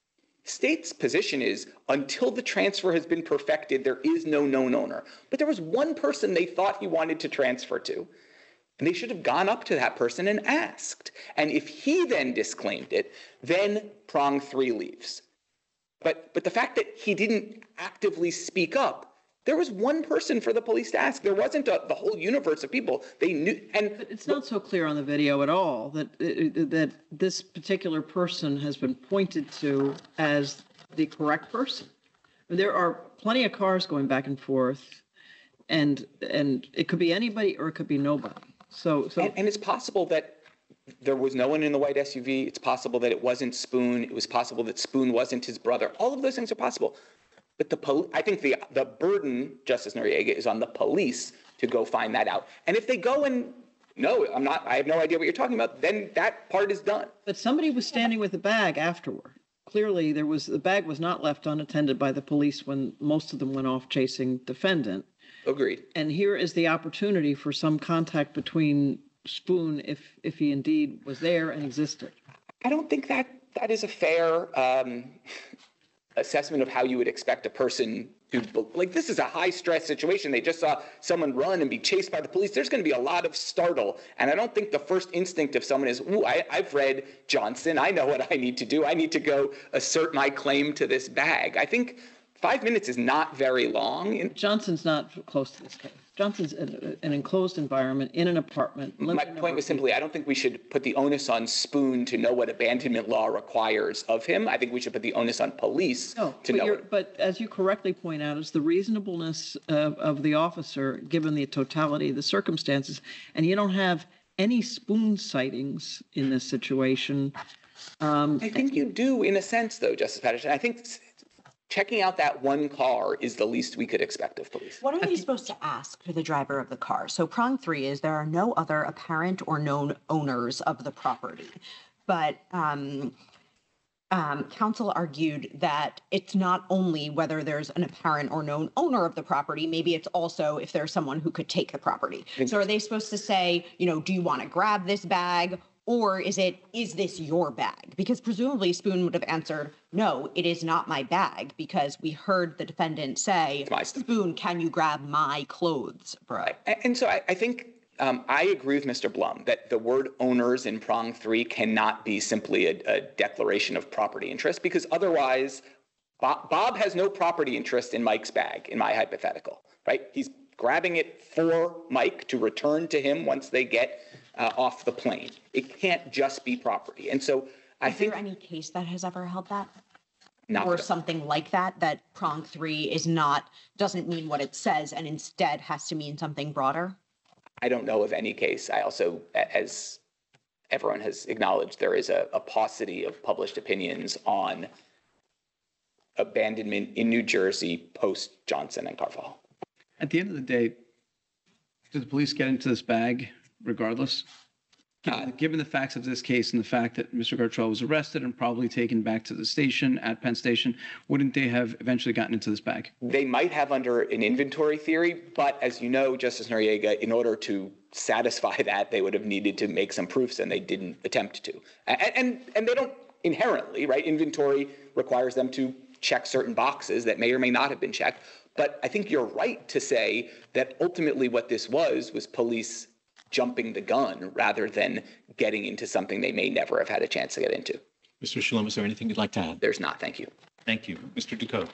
State's position is until the transfer has been perfected, there is no known owner. But there was one person they thought he wanted to transfer to. And they should have gone up to that person and asked. And if he then disclaimed it, then prong 3 leaves. But the fact that he didn't actively speak up, there was one person for the police to ask. There wasn't the whole universe of people. They knew. But it's not so clear on the video at all that this particular person has been pointed to as the correct person. There are plenty of cars going back and forth, and it could be anybody or it could be nobody. And it's possible that there was no one in the white SUV. It's possible that it wasn't Spoon. It was possible that Spoon wasn't his brother. All of those things are possible. But I think the burden, Justice Noriega, is on the police to go find that out. And if they go and, no, I have no idea what you're talking about, then that part is done. But somebody was standing with the bag afterward. Clearly, the bag was not left unattended by the police when most of them went off chasing defendant. Agreed. And here is the opportunity for some contact between Spoon, if he indeed was there and existed. I don't think that is a fair assessment of how you would expect a person to, like, this is a high-stress situation. They just saw someone run and be chased by the police. There's going to be a lot of startle. And I don't think the first instinct of someone is, ooh, I've read Johnson. I know what I need to do. I need to go assert my claim to this bag. I think 5 minutes is not very long. Johnson's not close to this case. Johnson's in an enclosed environment in an apartment. My point was simply, I don't think we should put the onus on Spoon to know what abandonment law requires of him. I think we should put the onus on police to know it. But as you correctly point out, it's the reasonableness of the officer given the totality of the circumstances. And you don't have any Spoon sightings in this situation. I think you do in a sense, though, Justice Patterson. I think checking out that one car is the least we could expect of police. What are they supposed to ask to the driver of the car? So prong 3 is there are no other apparent or known owners of the property. But counsel argued that it's not only whether there's an apparent or known owner of the property, maybe it's also if there's someone who could take the property. So are they supposed to say, do you want to grab this bag? Or is this your bag? Because presumably Spoon would have answered, no, it is not my bag, because we heard the defendant say, Spoon, can you grab my clothes, bro? And so I think I agree with Mr. Blum that the word owners in prong 3 cannot be simply a declaration of property interest, because otherwise Bob has no property interest in Mike's bag, in my hypothetical, right? He's grabbing it for Mike to return to him once they get off the plane. It can't just be property. And so I think— Is there any case that has ever held that? Not or something like that prong 3 doesn't mean what it says and instead has to mean something broader? I don't know of any case. I also, as everyone has acknowledged, there is a paucity of published opinions on abandonment in New Jersey post Johnson and Carvajal. At the end of the day, did the police get into this bag regardless? Given the facts of this case and the fact that Mr. Gartrell was arrested and probably taken back to the station at Penn Station, wouldn't they have eventually gotten into this bag? They might have under an inventory theory, but as you know, Justice Noriega, in order to satisfy that, they would have needed to make some proofs, and they didn't attempt to. And they don't inherently, right? Inventory requires them to check certain boxes that may or may not have been checked. But I think you're right to say that ultimately what this was police jumping the gun rather than getting into something they may never have had a chance to get into. Mr. Shalom, is there anything you'd like to add? There's not. Thank you. Thank you. Mr. Ducote.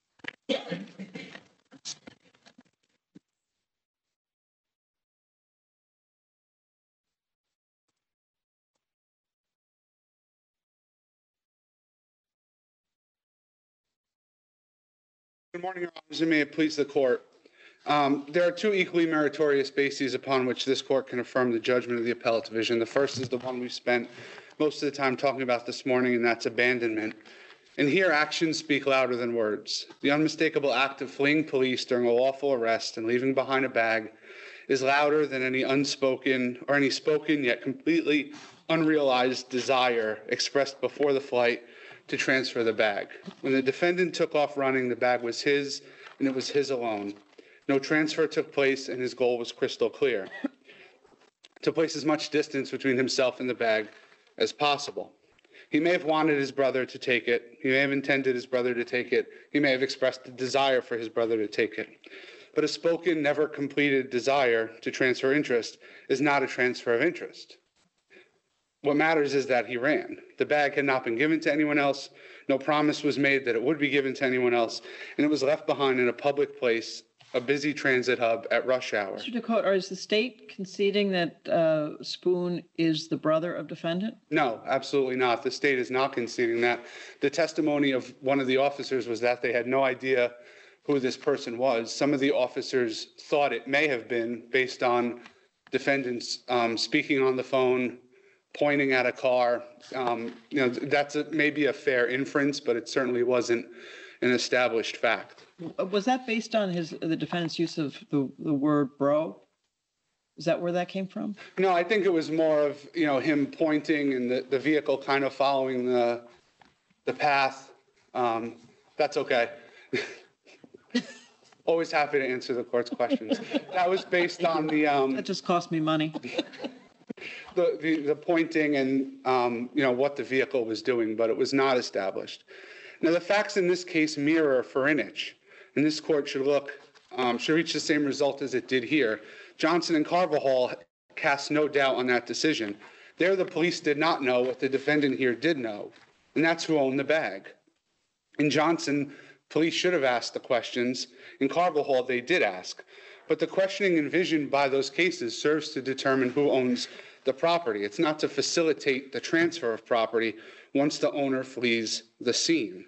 Good morning, Your Honors, and may it please the court. There are two equally meritorious bases upon which this court can affirm the judgment of the appellate division. The first is the one we've spent most of the time talking about this morning, and that's abandonment. And here, actions speak louder than words. The unmistakable act of fleeing police during a lawful arrest and leaving behind a bag is louder than any unspoken or any spoken yet completely unrealized desire expressed before the flight to transfer the bag. When the defendant took off running, the bag was his, and it was his alone. No transfer took place, and his goal was crystal clear: to place as much distance between himself and the bag as possible. He may have wanted his brother to take it. He may have intended his brother to take it. He may have expressed a desire for his brother to take it. But a spoken, never completed desire to transfer interest is not a transfer of interest. What matters is that he ran. The bag had not been given to anyone else. No promise was made that it would be given to anyone else. And it was left behind in a public place, a busy transit hub at rush hour. Mr. Dakota, is the state conceding that Spoon is the brother of defendant? No, absolutely not. The state is not conceding that. The testimony of one of the officers was that they had no idea who this person was. Some of the officers thought it may have been based on defendants speaking on the phone, pointing at a car. That's maybe a fair inference, but it certainly wasn't an established fact. Was that based on the defendant's use of the word bro? Is that where that came from? No, I think it was more of him pointing and the vehicle kind of following the path. That's okay. Always happy to answer the court's questions. That was based on the that just cost me money. the pointing and what the vehicle was doing, but it was not established. Now the facts in this case mirror Furinich, and this court should reach the same result as it did here. Johnson and Carvajal cast no doubt on that decision. There the police did not know what the defendant here did know, and that's who owned the bag. In Johnson, police should have asked the questions. In Carvajal, they did ask. But the questioning envisioned by those cases serves to determine who owns the property. It's not to facilitate the transfer of property once the owner flees the scene.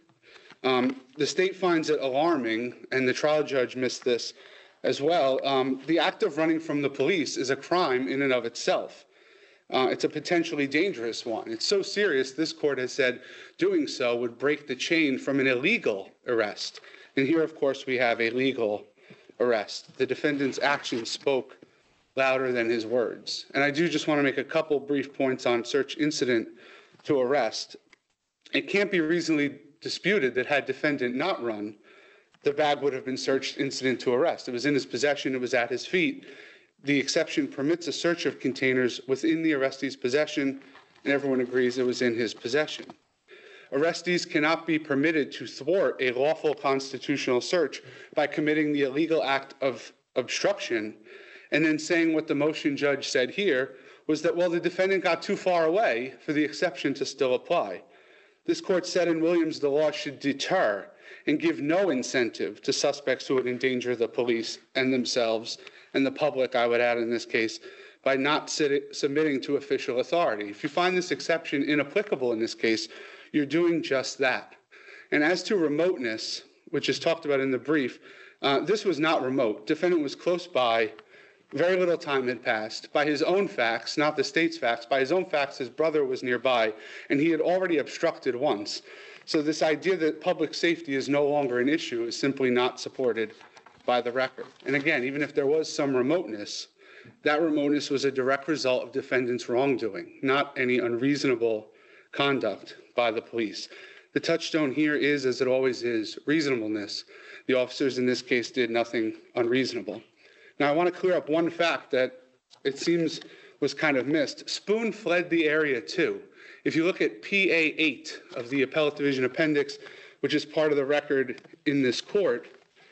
The state finds it alarming, and the trial judge missed this as well. The act of running from the police is a crime in and of itself. It's a potentially dangerous one. It's so serious, this court has said doing so would break the chain from an illegal arrest. And here, of course, we have a legal arrest. The defendant's actions spoke louder than his words. And I do just want to make a couple brief points on search incident to arrest. It can't be reasonably disputed that had defendant not run, the bag would have been searched incident to arrest. It was in his possession, it was at his feet. The exception permits a search of containers within the arrestee's possession, and everyone agrees it was in his possession. Arrestees cannot be permitted to thwart a lawful constitutional search by committing the illegal act of obstruction and then saying what the motion judge said here was that, well, the defendant got too far away for the exception to still apply. This court said in Williams the law should deter and give no incentive to suspects who would endanger the police and themselves and the public, I would add in this case, by not submitting to official authority. If you find this exception inapplicable in this case, you're doing just that. And as to remoteness, which is talked about in the brief, this was not remote. Defendant was close by. Very little time had passed. By his own facts, not the state's facts, by his own facts, his brother was nearby, and he had already obstructed once. So this idea that public safety is no longer an issue is simply not supported by the record. And again, even if there was some remoteness, that remoteness was a direct result of defendant's wrongdoing, not any unreasonable conduct by the police. The touchstone here is, as it always is, reasonableness. The officers in this case did nothing unreasonable. Now, I want to clear up one fact that it seems was kind of missed. Spoon fled the area too. If you look at PA8 of the Appellate Division Appendix, which is part of the record in this court,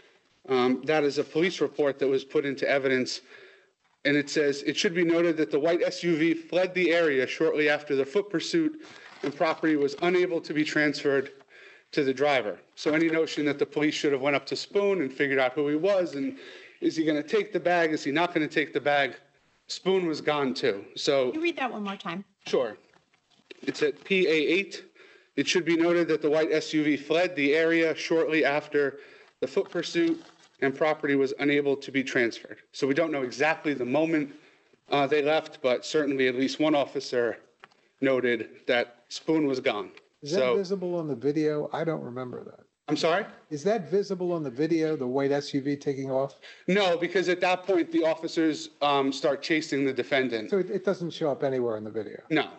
that is a police report that was put into evidence, and it says, it should be noted that the white SUV fled the area shortly after the foot pursuit and property was unable to be transferred to the driver. So any notion that the police should have went up to Spoon and figured out who he was and is he going to take the bag? Is he not going to take the bag? Spoon was gone too. So Can you read that one more time? Sure. It's at PA8. It should be noted that the white SUV fled the area shortly after the foot pursuit and property was unable to be transferred. So we don't know exactly the moment they left, but certainly at least one officer noted that Spoon was gone. Is that visible on the video? I don't remember that. I'm sorry? Is that visible on the video, the white SUV taking off? No, because at that point, the officers start chasing the defendant. So it doesn't show up anywhere in the video? No.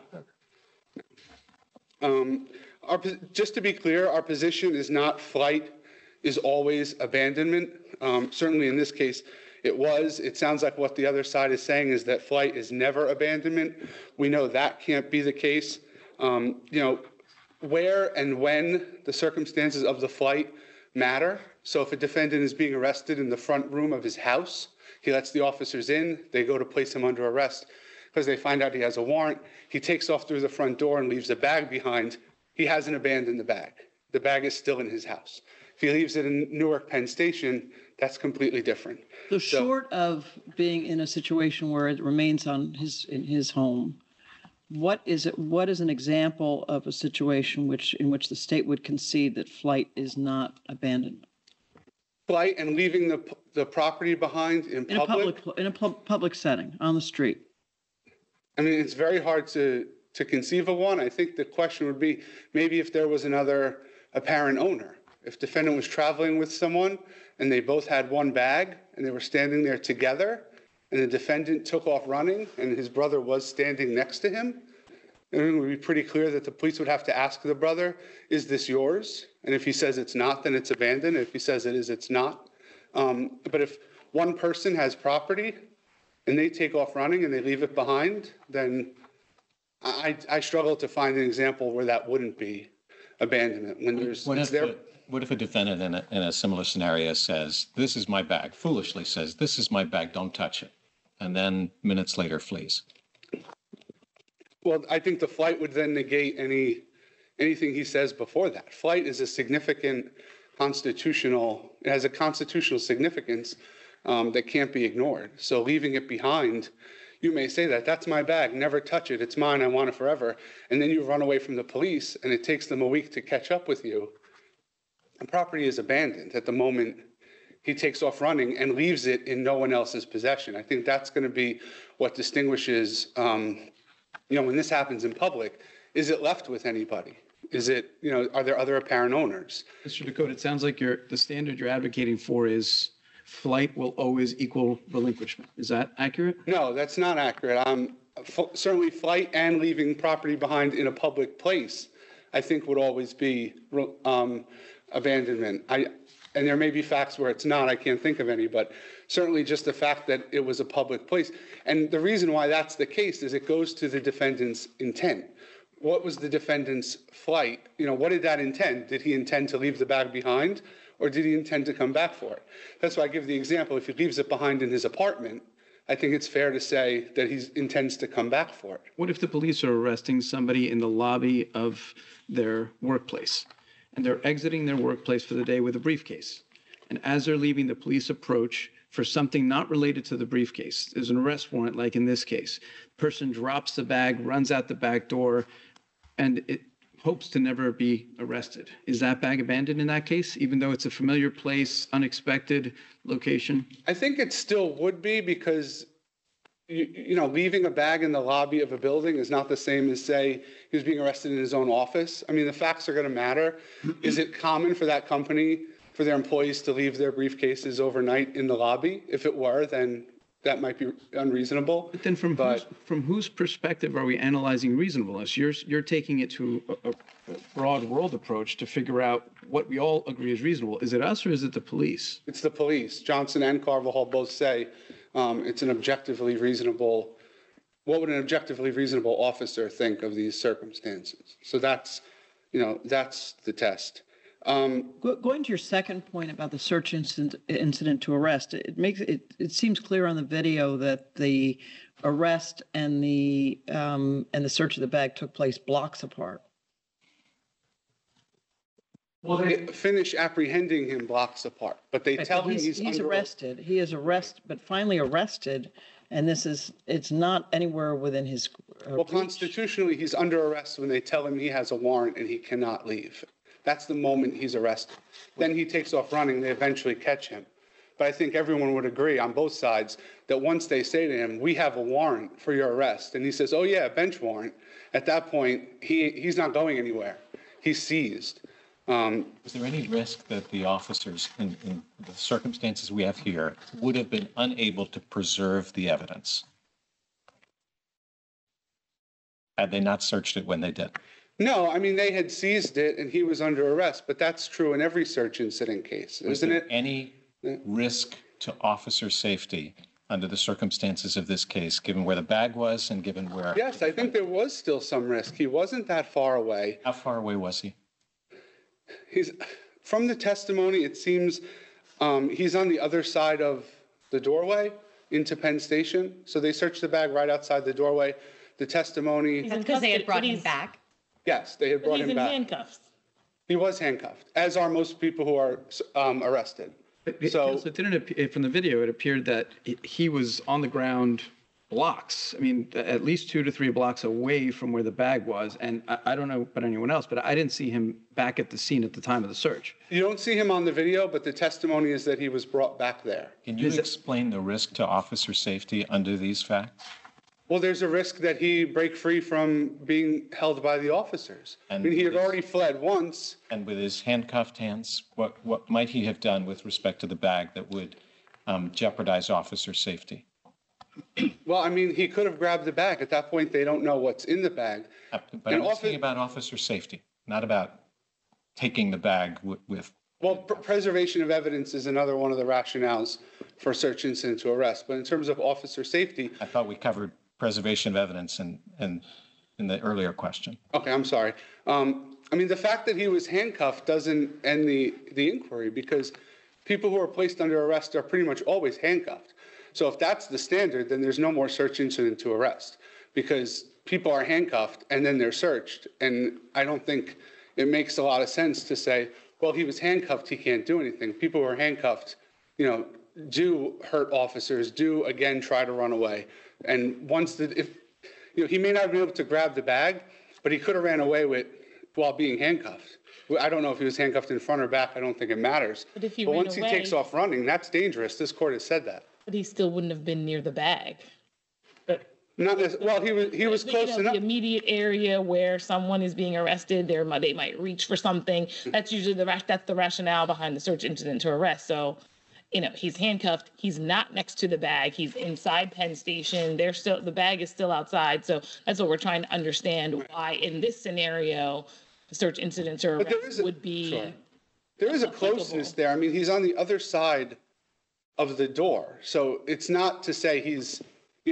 Just to be clear, our position is not flight is always abandonment. Certainly in this case, it was. It sounds like what the other side is saying is that flight is never abandonment. We know that can't be the case. where and when the circumstances of the flight matter. So if a defendant is being arrested in the front room of his house, he lets the officers in, they go to place him under arrest because they find out he has a warrant. He takes off through the front door and leaves a bag behind. He hasn't abandoned the bag. The bag is still in his house. If he leaves it in Newark Penn Station, that's completely different. So short of being in a situation where it remains in his home, what is an example of a situation in which the state would concede that flight is not abandonment? Flight and leaving the property behind in public? In a public setting, on the street. I mean, it's very hard to conceive of one. I think the question would be maybe if there was another apparent owner. If defendant was traveling with someone and they both had one bag and they were standing there together and the defendant took off running and his brother was standing next to him, it would be pretty clear that the police would have to ask the brother, is this yours? And if he says it's not, then it's abandoned. If he says it is, it's not. But if one person has property and they take off running and they leave it behind, then I struggle to find an example where that wouldn't be abandonment. When there's what if a defendant in a similar scenario says, "This is my bag," foolishly says, "This is my bag, don't touch it," and then minutes later flees? Well, I think the flight would then negate anything he says before that. Flight is a significant it has a constitutional significance that can't be ignored. So leaving it behind, you may say that's my bag, never touch it, it's mine, I want it forever. And then you run away from the police and it takes them a week to catch up with you. And property is abandoned at the moment he takes off running and leaves it in no one else's possession. I think that's going to be what distinguishes, when this happens in public, is it left with anybody? Is it, are there other apparent owners? Mr. Dakota, it sounds like the standard you're advocating for is flight will always equal relinquishment. Is that accurate? No, that's not accurate. Certainly flight and leaving property behind in a public place, I think would always be abandonment. And there may be facts where it's not, I can't think of any, but certainly just the fact that it was a public place. And the reason why that's the case is it goes to the defendant's intent. What was the defendant's flight? What did that intend? Did he intend to leave the bag behind, or did he intend to come back for it? That's why I give the example. If he leaves it behind in his apartment, I think it's fair to say that he intends to come back for it. What if the police are arresting somebody in the lobby of their workplace, and they're exiting their workplace for the day with a briefcase? And as they're leaving, the police approach for something not related to the briefcase. There's an arrest warrant, like in this case. Person drops the bag, runs out the back door, and it hopes to never be arrested. Is that bag abandoned in that case, even though it's a familiar place, unexpected location? I think it still would be, because leaving a bag in the lobby of a building is not the same as, say, he was being arrested in his own office. I mean, the facts are going to matter. Is it common for that company, for their employees to leave their briefcases overnight in the lobby? If it were, then that might be unreasonable. But then from whose perspective are we analyzing reasonableness? You're taking it to a broad world approach to figure out what we all agree is reasonable. Is it us or is it the police? It's the police. Johnson and Carvajal both say it's an objectively reasonable. What would an objectively reasonable officer think of these circumstances? So that's the test. Going to your second point about the search incident to arrest, it seems clear on the video that the arrest and the search of the bag took place blocks apart. Well, they finish apprehending him blocks apart, but they tell him he's arrested. He is arrested, but finally arrested, and it's not anywhere within his. Well, constitutionally, he's under arrest when they tell him he has a warrant and he cannot leave. That's the moment he's arrested. Then he takes off running. They eventually catch him. But I think everyone would agree on both sides that once they say to him, "We have a warrant for your arrest," and he says, "Oh yeah, a bench warrant," at that point, he's not going anywhere. He's seized. Is there any risk that the officers, in the circumstances we have here, would have been unable to preserve the evidence had they not searched it when they did? No, I mean, they had seized it and he was under arrest, but that's true in every search incident case, isn't it? Any risk to officer safety under the circumstances of this case, given where the bag was and given where? Yes, I think there was still some risk. He wasn't that far away. How far away was he? From the testimony, it seems he's on the other side of the doorway into Penn Station. So they searched the bag right outside the doorway. The testimony. That's because they had brought him back. Yes, they had brought him back. He's in handcuffs. He was handcuffed, as are most people who are arrested. So it didn't, from the video, it appeared that he was on the ground blocks. I mean, at least 2 to 3 blocks away from where the bag was. And I don't know about anyone else, but I didn't see him back at the scene at the time of the search. You don't see him on the video, but the testimony is that he was brought back there. Can you explain the risk to officer safety under these facts? Well, there's a risk that he break free from being held by the officers. And I mean, he had already fled once. And with his handcuffed hands, what might he have done with respect to the bag that would jeopardize officer safety? Well, I mean, he could have grabbed the bag. At that point, they don't know what's in the bag. But I'm asking about officer safety, not about taking the bag with. Well, preservation of evidence is another one of the rationales for search incident to arrest. But in terms of officer safety. I thought we covered preservation of evidence in the earlier question. Okay, I'm sorry. I mean, the fact that he was handcuffed doesn't end the inquiry, because people who are placed under arrest are pretty much always handcuffed. So if that's the standard, then there's no more search incident to arrest, because people are handcuffed and then they're searched. And I don't think it makes a lot of sense to say, well, he was handcuffed, he can't do anything. People who are handcuffed, do hurt officers, do again try to run away. And he may not have been able to grab the bag, but he could have ran away while being handcuffed. I don't know if he was handcuffed in front or back. I don't think it matters. But if he but ran once away, he takes off running, that's dangerous. This court has said that. But he still wouldn't have been near the bag. But not well, he was close enough. The immediate area where someone is being arrested, they might reach for something. That's usually that's the rationale behind the search incident to arrest. So, he's handcuffed. He's not next to the bag. He's inside Penn Station. The bag is still outside. So that's what we're trying to understand, why in this scenario, the search incident to arrest would be. Sure. There is a closeness there. I mean, he's on the other side of the door. So it's not to say he's,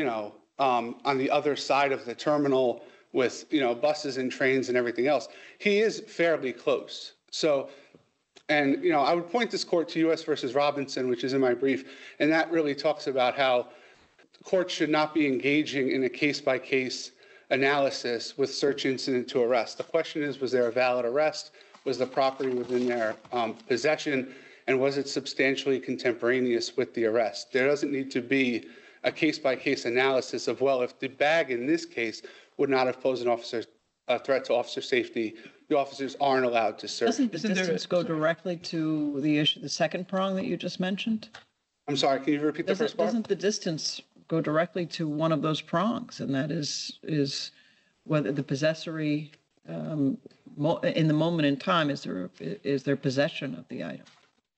on the other side of the terminal with, buses and trains and everything else. He is fairly close. So, and, I would point this court to U.S. versus Robinson, which is in my brief, and that really talks about how courts should not be engaging in a case-by-case analysis with search incident to arrest. The question is, was there a valid arrest? Was the property within their possession? And was it substantially contemporaneous with the arrest? There doesn't need to be a case-by-case analysis of, well, if the bag in this case would not have posed a threat to officer safety, the officers aren't allowed to search. Doesn't the distance go directly to the second prong that you just mentioned? I'm sorry, can you repeat the first part? Doesn't the distance go directly to one of those prongs, and that is whether the possessory, in the moment in time, is there possession of the item?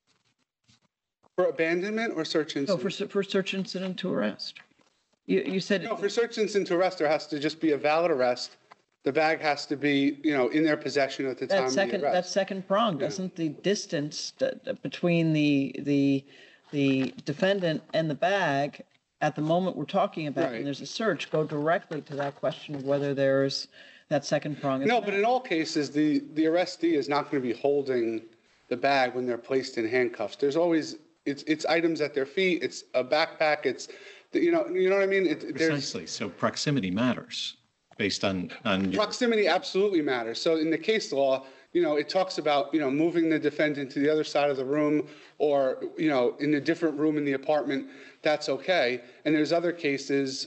For abandonment or search incident? No, for search incident to arrest. You said. No, for search incident to arrest, there has to just be a valid arrest. The bag has to be, in their possession at the time of the arrest. That second prong, doesn't the distance between the defendant and the bag at the moment we're talking about, when there's a search, go directly to that question of whether there's that second prong? No, but in all cases, the arrestee is not going to be holding the bag when they're placed in handcuffs. There's always, it's items at their feet, it's a backpack, it's, you know what I mean? Precisely, so proximity matters based on proximity absolutely matters. So in the case law, it talks about, moving the defendant to the other side of the room or, in a different room in the apartment, that's okay. And there's other cases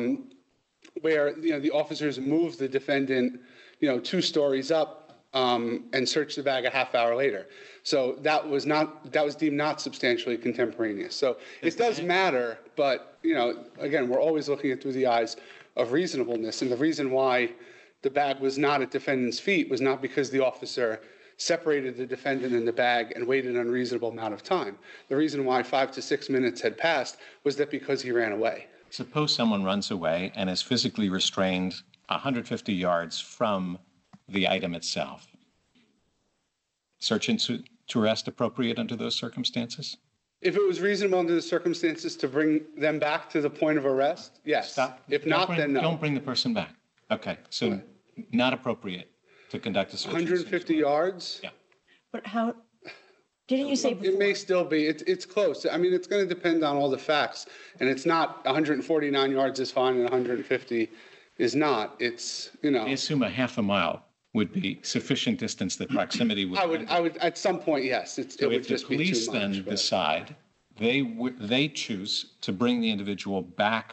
where, the officers move the defendant, 2 stories up and search the bag a half hour later. So that was deemed not substantially contemporaneous. So it does matter, but, again, we're always looking at through the eyes of reasonableness. And the reason why the bag was not at defendant's feet was not because the officer separated the defendant and the bag and waited an unreasonable amount of time. The reason why 5 to 6 minutes had passed was that because he ran away. Suppose someone runs away and is physically restrained 150 yards from the item itself. Search to arrest appropriate under those circumstances? If it was reasonable under the circumstances to bring them back to the point of arrest, yes. Stop. If Don't not, bring- then no. Don't bring the person back. Okay, so not appropriate to conduct a search. and 150 seizure. yards? Yeah. But how, didn't you say It may before? still be, it's close. I mean, it's going to depend on all the facts. And it's not 149 yards is fine and 150 is not. It's, you know, I assume a half a mile would be sufficient distance that proximity would. I would, at some point, yes, it So would if the just be police too then much. but- decide, they choose to bring the individual back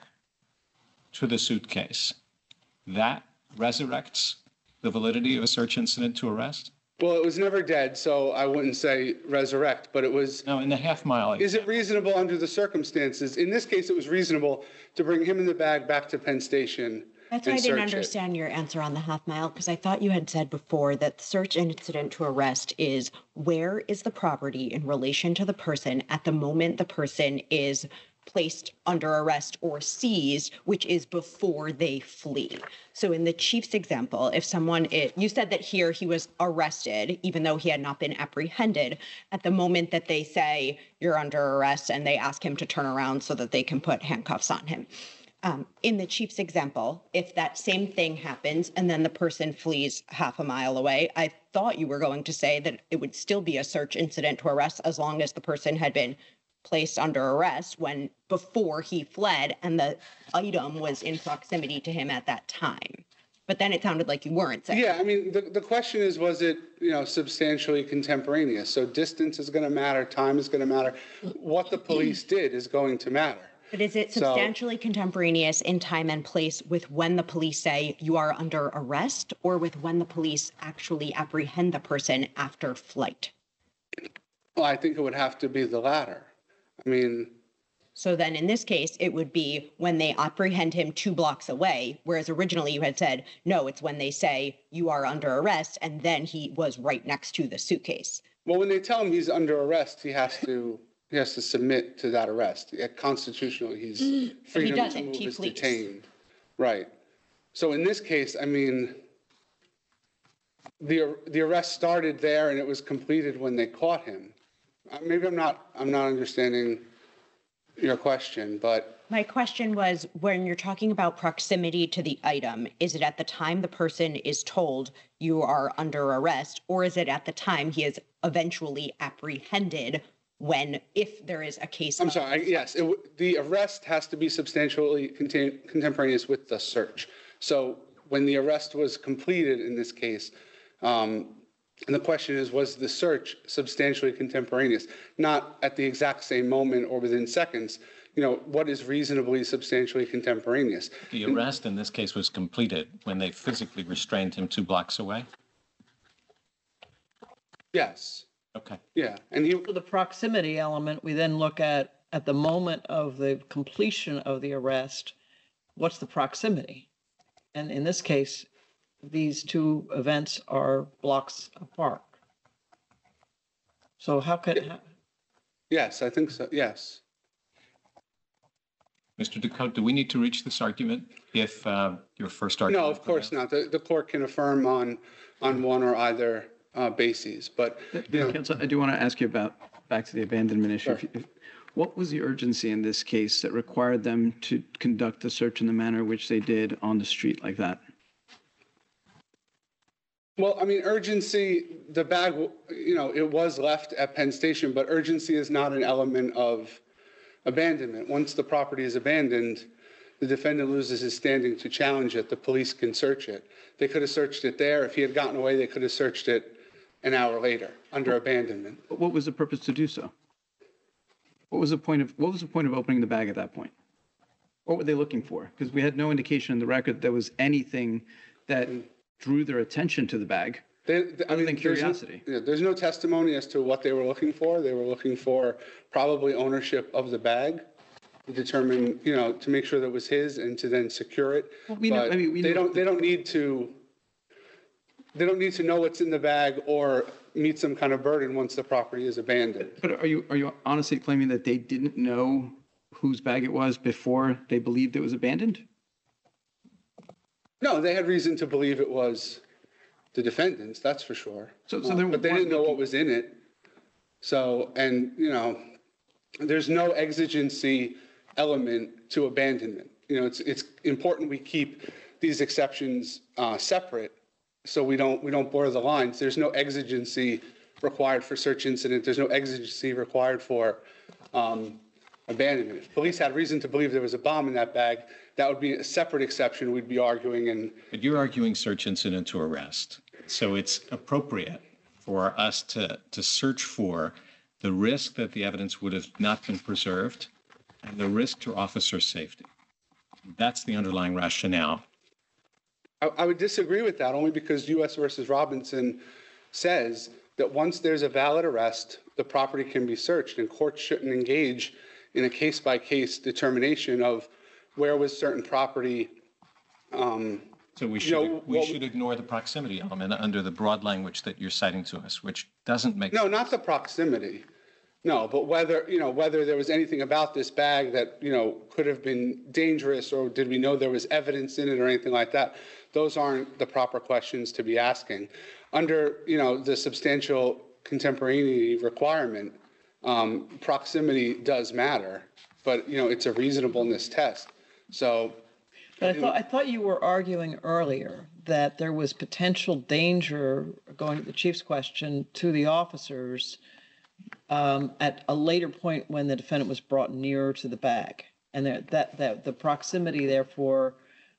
to the suitcase, that resurrects the validity of a search incident to arrest? Well, it was never dead, so I wouldn't say resurrect, but it was, No, in the half mile. is it reasonable under the circumstances? In this case, it was reasonable to bring him in the bag back to Penn Station That's why I and didn't search it. understand your answer on the half mile, because I thought you had said before that the search incident to arrest is where is the property in relation to the person at the moment the person is placed under arrest or seized, which is before they flee. So in the chief's example, if someone, you said that here he was arrested, even though he had not been apprehended, at the moment that they say you're under arrest and they ask him to turn around so that they can put handcuffs on him. In the chief's example, if that same thing happens and then the person flees half a mile away, I thought you were going to say that it would still be a search incident to arrest as long as the person had been placed under arrest when before he fled and the item was in proximity to him at that time. But then it sounded like you weren't saying. Yeah, I mean, the question is, was it, you know, substantially contemporaneous? So distance is going to matter, time is going to matter. What the police did is going to matter. But is it So- substantially contemporaneous in time and place with when the police say you are under arrest or with when the police actually apprehend the person after flight? Well, I think it would have to be the latter. I mean, So then in this case, it would be when they apprehend him 2 blocks away, whereas originally you had said, no, it's when they say you are under arrest and then he was right next to the suitcase. well, when they tell him he's under arrest, he has to submit to that arrest. Constitutionally, he's But he freedom to doesn't. move He is flees. detained. Right. So in this case, I mean, the arrest started there and it was completed when they caught him. Maybe I'm not understanding your question, but My question was, when you're talking about proximity to the item, is it at the time the person is told you are under arrest, or is it at the time he is eventually apprehended when, if there is a case? I'm of- sorry, yes, the arrest has to be substantially contemporaneous with the search. So when the arrest was completed in this case, and the question is, was the search substantially contemporaneous? Not at the exact same moment or within seconds. You know, what is reasonably substantially contemporaneous? The arrest in this case was completed when they physically restrained him 2 blocks away? Yes, Okay. yeah, and he, For the proximity element, we then look at the moment of the completion of the arrest, what's the proximity? And in this case, these 2 events are blocks apart. So how could, yes, I think so, yes. Mr. Ducote, do we need to reach this argument if your first argument? No, of course not. The court can affirm on one or either bases, but, you know, Counsel, I do want to ask you about, back to the abandonment issue. What was the urgency in this case that required them to conduct the search in the manner which they did on the street like that? well, I mean, urgency, the bag, you know, it was left at Penn Station, but urgency is not an element of abandonment. Once the property is abandoned, the defendant loses his standing to challenge it. The police can search it. They could have searched it there. If he had gotten away, they could have searched it an hour later under abandonment. But what was the purpose to do so? What was the point of opening the bag at that point? What were they looking for? Because we had no indication in the record there was anything that drew their attention to the bag. Other than curiosity. There's no testimony as to what they were looking for. They were looking for probably ownership of the bag to determine, you know, to make sure that it was his and to then secure it. Well, we know- But I mean, we they know- don't need to know what's in the bag or meet some kind of burden once the property is abandoned. But are you honestly claiming that they didn't know whose bag it was before they believed it was abandoned? No, they had reason to believe it was the defendant's, that's for sure. So there But they weren't didn't know what was in it. So, and, you know, there's no exigency element to abandonment. You know, it's important we keep these exceptions separate so we don't blur the lines. There's no exigency required for search incident. There's no exigency required for abandonment. If police had reason to believe there was a bomb in that bag, that would be a separate exception we'd be arguing. And But you're arguing search incident to arrest. So it's appropriate for us to search for the risk that the evidence would have not been preserved and the risk to officer safety. That's the underlying rationale. I would disagree with that only because U.S. versus Robinson says that once there's a valid arrest, the property can be searched, and courts shouldn't engage in a case-by-case determination of where was certain property. So we should ignore the proximity element under the broad language that you're citing to us, which doesn't make No, sense. not the proximity. No, but whether there was anything about this bag that, could have been dangerous, or did we know there was evidence in it or anything like that, those aren't the proper questions to be asking. Under, the substantial contemporaneity requirement, proximity does matter, but, it's a reasonableness test. So. But I thought you were arguing earlier that there was potential danger, going to the chief's question, to the officers at a later point when the defendant was brought nearer to the bag, and that the proximity therefore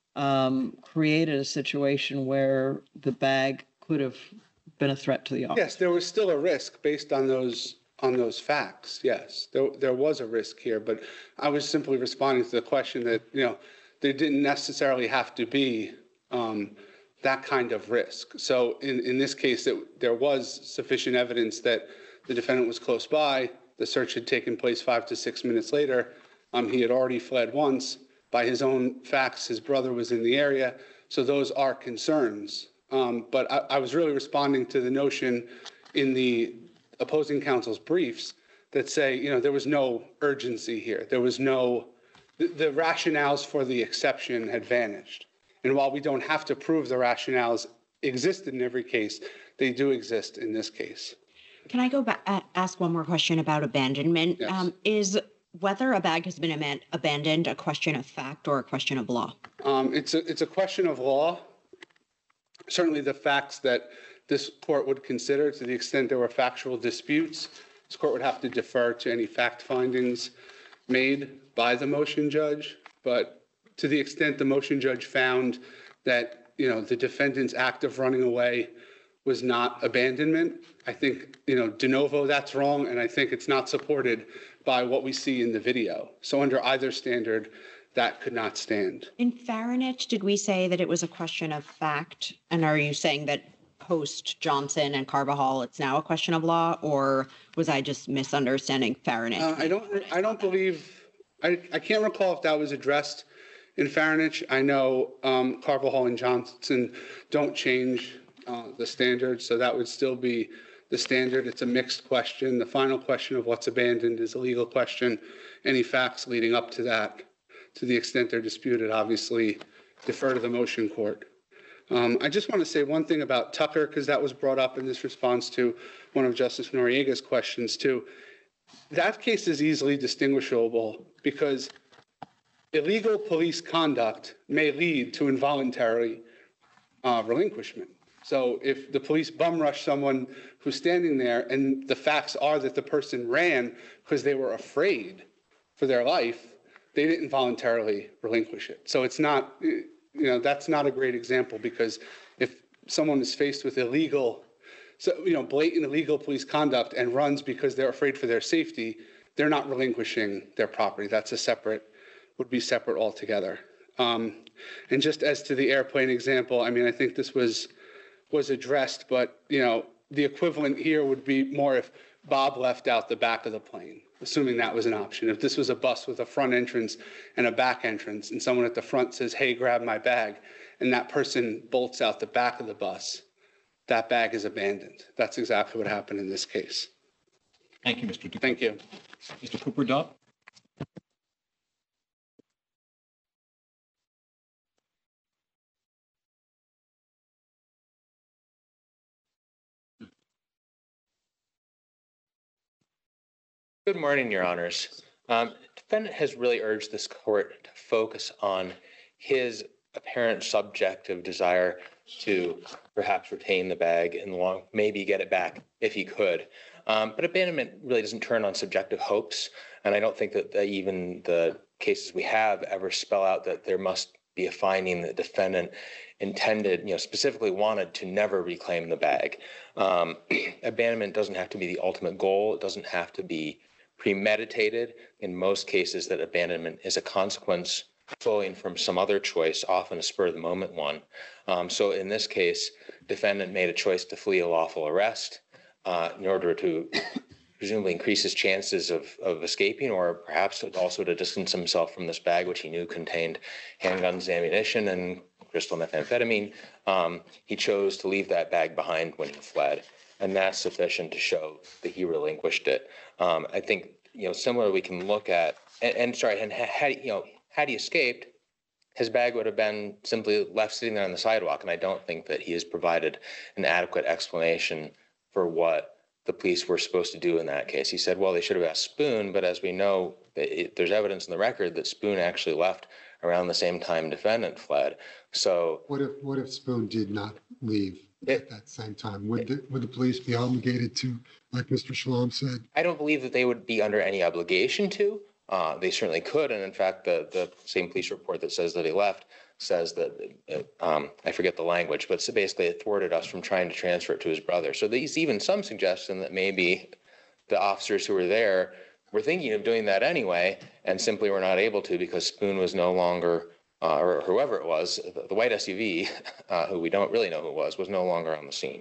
created a situation where the bag could have been a threat to the officer. Yes, there was still a risk based on those facts. Yes, there was a risk here, but I was simply responding to the question that there didn't necessarily have to be that kind of risk. So in this case, there was sufficient evidence that the defendant was close by. The search had taken place 5 to 6 minutes later. He had already fled once. By his own facts, his brother was in the area. So those are concerns. But I was really responding to the notion in the opposing counsel's briefs that say, there was no urgency here. There was the rationales for the exception had vanished. And while we don't have to prove the rationales existed in every case, they do exist in this case. Can I go back, ask one more question about abandonment? Yes. Is whether a bag has been abandoned a question of fact or a question of law? It's a question of law. Certainly the facts that this court would consider, to the extent there were factual disputes, this court would have to defer to any fact findings made by the motion judge. But to the extent the motion judge found that, the defendant's act of running away was not abandonment, I think, de novo, that's wrong. And I think it's not supported by what we see in the video. So under either standard, that could not stand. In Farinich, did we say that it was a question of fact? And are you saying that post Johnson and Carbajal, it's now a question of law, or was I just misunderstanding Farinich? I don't believe, I can't recall if that was addressed in Farinich. I know Carbajal and Johnson don't change the standard, so that would still be the standard. It's a mixed question. The final question of what's abandoned is a legal question. Any facts leading up to that, to the extent they're disputed, obviously defer to the motion court. I just want to say one thing about Tucker, because that was brought up in this response to one of Justice Noriega's questions too. That case is easily distinguishable because illegal police conduct may lead to involuntary relinquishment. So if the police bum rush someone who's standing there and the facts are that the person ran because they were afraid for their life, they didn't voluntarily relinquish it. So it's not, that's not a great example, because if someone is faced with blatant illegal police conduct and runs because they're afraid for their safety, they're not relinquishing their property. That's would be separate altogether. And just as to the airplane example, I think this was addressed, but the equivalent here would be more if Bob left out the back of the plane, assuming that was an option. If this was a bus with a front entrance and a back entrance, and someone at the front says, "Hey, grab my bag," and that person bolts out the back of the bus, that bag is abandoned. That's exactly what happened in this case. Thank you, Mr. Dupuy. Thank you. Mr. Cooper-Dobb? Good morning, Your Honors. Defendant has really urged this court to focus on his apparent subjective desire to perhaps retain the bag and maybe get it back if he could. But abandonment really doesn't turn on subjective hopes, and I don't think that even the cases we have ever spell out that there must be a finding that defendant intended, specifically wanted to never reclaim the bag. Abandonment doesn't have to be the ultimate goal. It doesn't have to be premeditated. In most cases, that abandonment is a consequence flowing from some other choice, often a spur-of-the-moment one. So in this case, defendant made a choice to flee a lawful arrest in order to presumably increase his chances of escaping, or perhaps also to distance himself from this bag, which he knew contained handguns, ammunition, and crystal methamphetamine. He chose to leave that bag behind when he fled, and that's sufficient to show that he relinquished it. I think, similarly, we can look at, and had he escaped, his bag would have been simply left sitting there on the sidewalk, and I don't think that he has provided an adequate explanation for what the police were supposed to do in that case. He said, well, they should have asked Spoon, but as we know, there's evidence in the record that Spoon actually left around the same time defendant fled. So what if Spoon did not leave at that same time? Would the police be obligated to, like Mr. Shalom said? I don't believe that they would be under any obligation to. They certainly could, and in fact, the same police report that says that he left says that, I forget the language, but basically it thwarted us from trying to transfer it to his brother. So there's even some suggestion that maybe the officers who were there were thinking of doing that anyway, and simply were not able to because Spoon was no longer, or whoever it was, the white SUV, who we don't really know who it was no longer on the scene.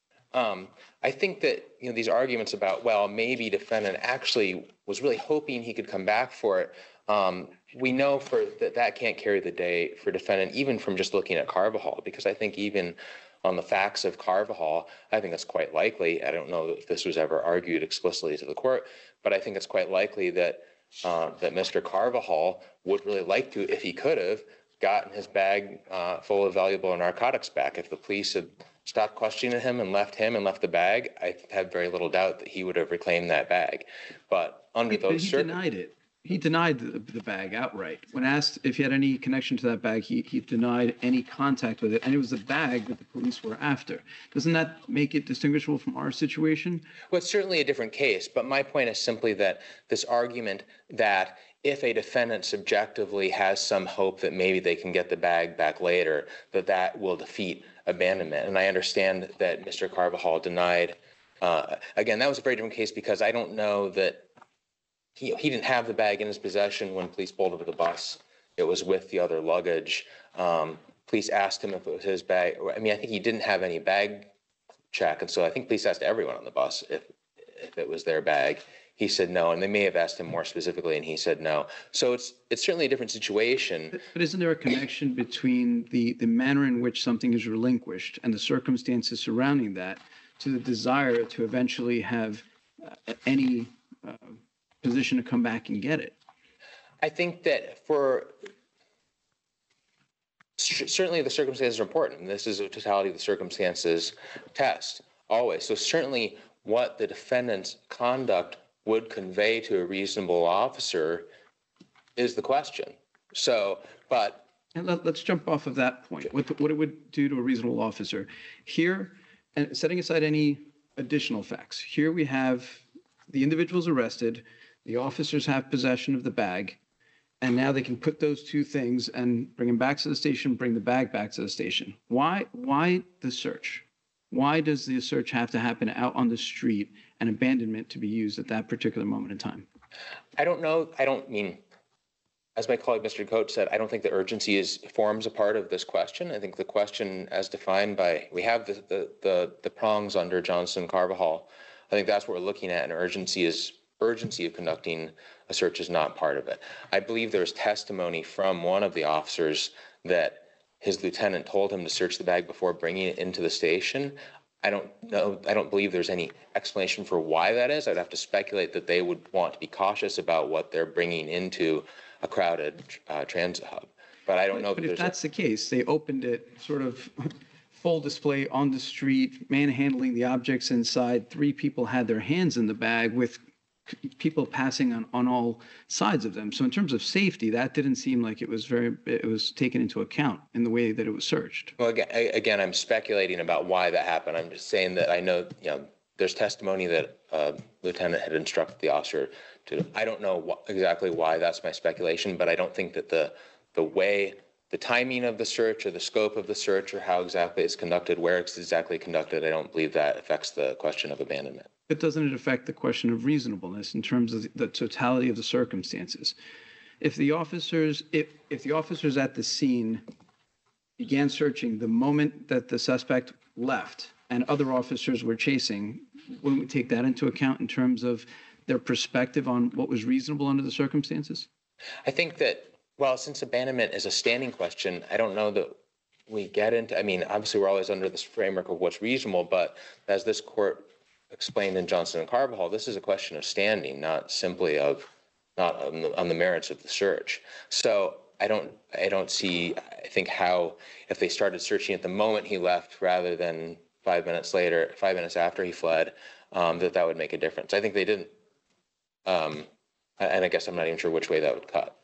I think that these arguments about, well, maybe defendant actually was really hoping he could come back for it. We know that can't carry the day for defendant, even from just looking at Carvajal, because I think even on the facts of Carvajal, I think it's quite likely. I don't know if this was ever argued explicitly to the court, but I think it's quite likely that that Mr. Carvajal would really like to, if he could have, gotten his bag full of valuable narcotics back. If the police had stopped questioning him and left the bag, I have very little doubt that he would have reclaimed that bag. But under those circumstances, he denied it. He denied the bag outright. When asked if he had any connection to that bag, he denied any contact with it, and it was the bag that the police were after. Doesn't that make it distinguishable from our situation? Well, it's certainly a different case, but my point is simply that this argument that if a defendant subjectively has some hope that maybe they can get the bag back later, that will defeat abandonment. And I understand that Mr. Carvajal denied. Again, that was a very different case because I don't know that he didn't have the bag in his possession when police pulled over the bus. It was with the other luggage. Police asked him if it was his bag. I mean, I think he didn't have any bag check, and so I think police asked everyone on the bus if it was their bag. He said no, and they may have asked him more specifically, and he said no. So it's certainly a different situation. But isn't there a connection between the manner in which something is relinquished and the circumstances surrounding that to the desire to eventually have any position to come back and get it? I think that certainly the circumstances are important. And this is a totality of the circumstances test always. So certainly what the defendant's conduct would convey to a reasonable officer is the question. So, but... And let's jump off of that point. What it would do to a reasonable officer. Here, and setting aside any additional facts, here we have the individuals arrested, the officers have possession of the bag, and now they can put those two things and bring them back to the station, bring the bag back to the station. Why the search? Why does the search have to happen out on the street and abandonment to be used at that particular moment in time? I don't know. I don't mean, as my colleague Mr. Coates said, I don't think the urgency forms a part of this question. I think the question as defined by, we have the prongs under Johnson Carvajal. I think that's what we're looking at, and urgency of conducting a search is not part of it. I believe there's testimony from one of the officers that his lieutenant told him to search the bag before bringing it into the station. I don't know. I don't believe there's any explanation for why that is. I'd have to speculate that they would want to be cautious about what they're bringing into a crowded transit hub. But I don't know. But if that's the case, they opened it sort of full display on the street, manhandling the objects inside. 3 people had their hands in the bag with people passing on all sides of them. So in terms of safety, that didn't seem like it was taken into account in the way that it was searched. Well, again, I'm speculating about why that happened. I'm just saying that I know, there's testimony that lieutenant had instructed the officer to. I don't know exactly why. That's my speculation, but I don't think that the way, the timing of the search or the scope of the search or how exactly it's conducted, where it's exactly conducted, I don't believe that affects the question of abandonment. But doesn't it affect the question of reasonableness in terms of the totality of the circumstances? If the officers at the scene began searching the moment that the suspect left and other officers were chasing, wouldn't we take that into account in terms of their perspective on what was reasonable under the circumstances? I think that, well, since abandonment is a standing question, I don't know that we get into, obviously we're always under this framework of what's reasonable, but as this court explained in Johnson and Carbajal, this is a question of standing, not simply not on the merits of the search. So I don't see, I think how, if they started searching at the moment he left rather than 5 minutes after he fled, that would make a difference. I think they didn't, and I guess I'm not even sure which way that would cut.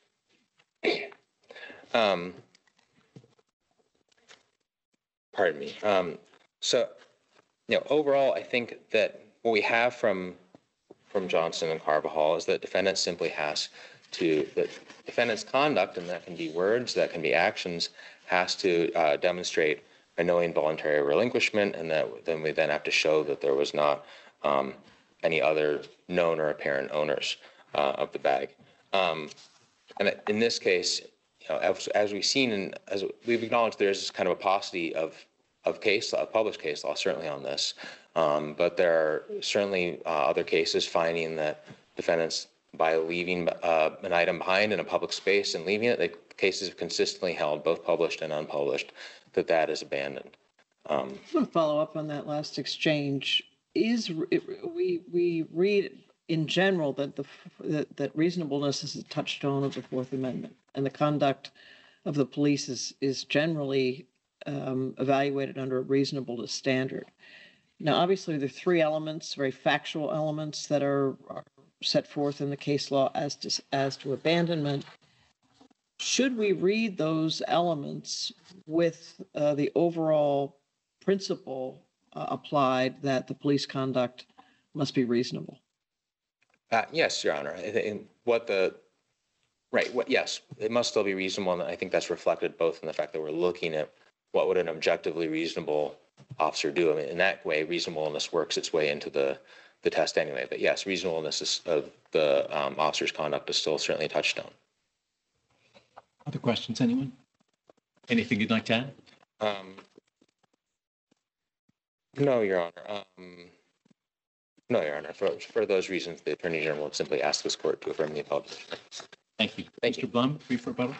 Pardon me. So, overall, I think that what we have from Johnson and Carbajal is that defendant simply has to, that defendant's conduct, and that can be words, that can be actions, has to demonstrate a knowing voluntary relinquishment, and that then we have to show that there was not any other known or apparent owners of the bag. And in this case, as we've seen and as we've acknowledged, there's kind of a paucity of published case law certainly on this, but there are certainly other cases finding that defendants, by leaving an item behind in a public space and leaving it, the cases have consistently held, both published and unpublished, that is abandoned. I want to follow up on that last exchange. We read in general that that reasonableness is a touchstone of the Fourth Amendment, and the conduct of the police is generally evaluated under a reasonableness standard. Now, obviously, there are three elements, very factual elements, that are set forth in the case law as to abandonment. Should we read those elements with the overall principle applied that the police conduct must be reasonable? Yes, Your Honor. Yes, it must still be reasonable, and I think that's reflected both in the fact that we're looking at what would an objectively reasonable officer do. In that way, reasonableness works its way into the test anyway. But yes, reasonableness of the officer's conduct is still certainly a touchstone. Other questions, anyone? Anything you'd like to add? No, Your Honor. No, Your Honor. For those reasons, the Attorney General would simply ask this court to affirm the appellate decision. Thank you. Thank Mr. Blum, brief rebuttal.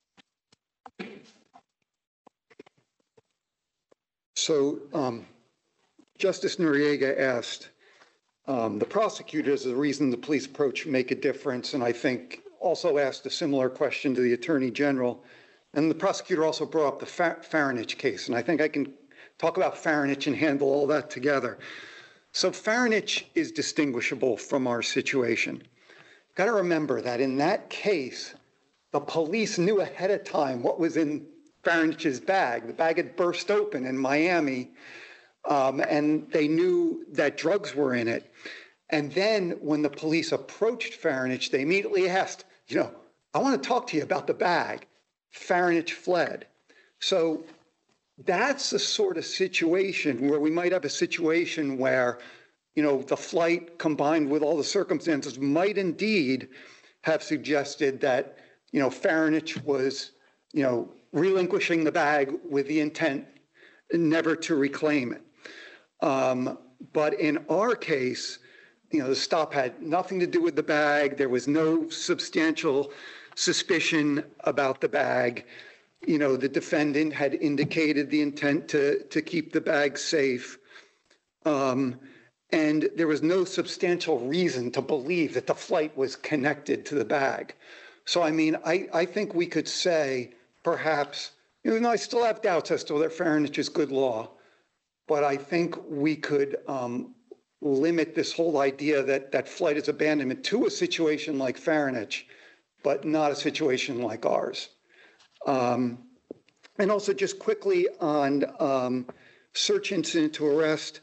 So Justice Noriega asked the prosecutors the reason the police approach make a difference, and I think also asked a similar question to the Attorney General. And the prosecutor also brought up the Farinich case, and I think I can talk about Farinich and handle all that together. So Farinich is distinguishable from our situation. Got to remember that in that case, the police knew ahead of time what was in Farinich's bag. The bag had burst open in Miami, and they knew that drugs were in it. And then when the police approached Farinich, they immediately asked, I want to talk to you about the bag. Farinich fled. So that's the sort of situation where we might have a situation where, the flight combined with all the circumstances might indeed have suggested that, Farinich was, relinquishing the bag with the intent never to reclaim it. But in our case, the stop had nothing to do with the bag. There was no substantial suspicion about the bag. The defendant had indicated the intent to keep the bag safe. And there was no substantial reason to believe that the flight was connected to the bag. So, I think we could say, perhaps, I still have doubts as to whether Farinich is good law, but I think we could limit this whole idea that flight is abandonment to a situation like Farinich, but not a situation like ours. And also just quickly on search incident to arrest,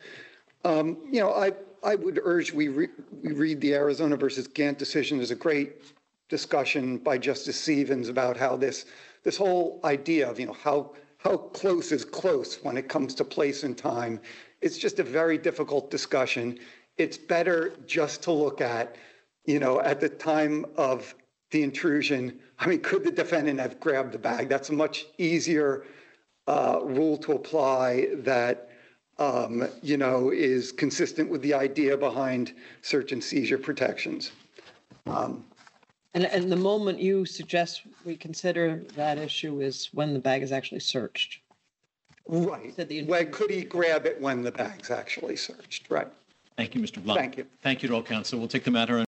I would urge we read the Arizona versus Gant decision. There's a great discussion by Justice Stevens about how this whole idea of, how close is close when it comes to place and time. It's just a very difficult discussion. It's better just to look at, at the time of the intrusion, could the defendant have grabbed the bag? That's a much easier rule to apply that, is consistent with the idea behind search and seizure protections. And the moment you suggest we consider that issue is when the bag is actually searched. Right. Could he grab it when the bag's actually searched? Right. Thank you, Mr. Blunt. Thank you. Thank you to all counsel. We'll take the matter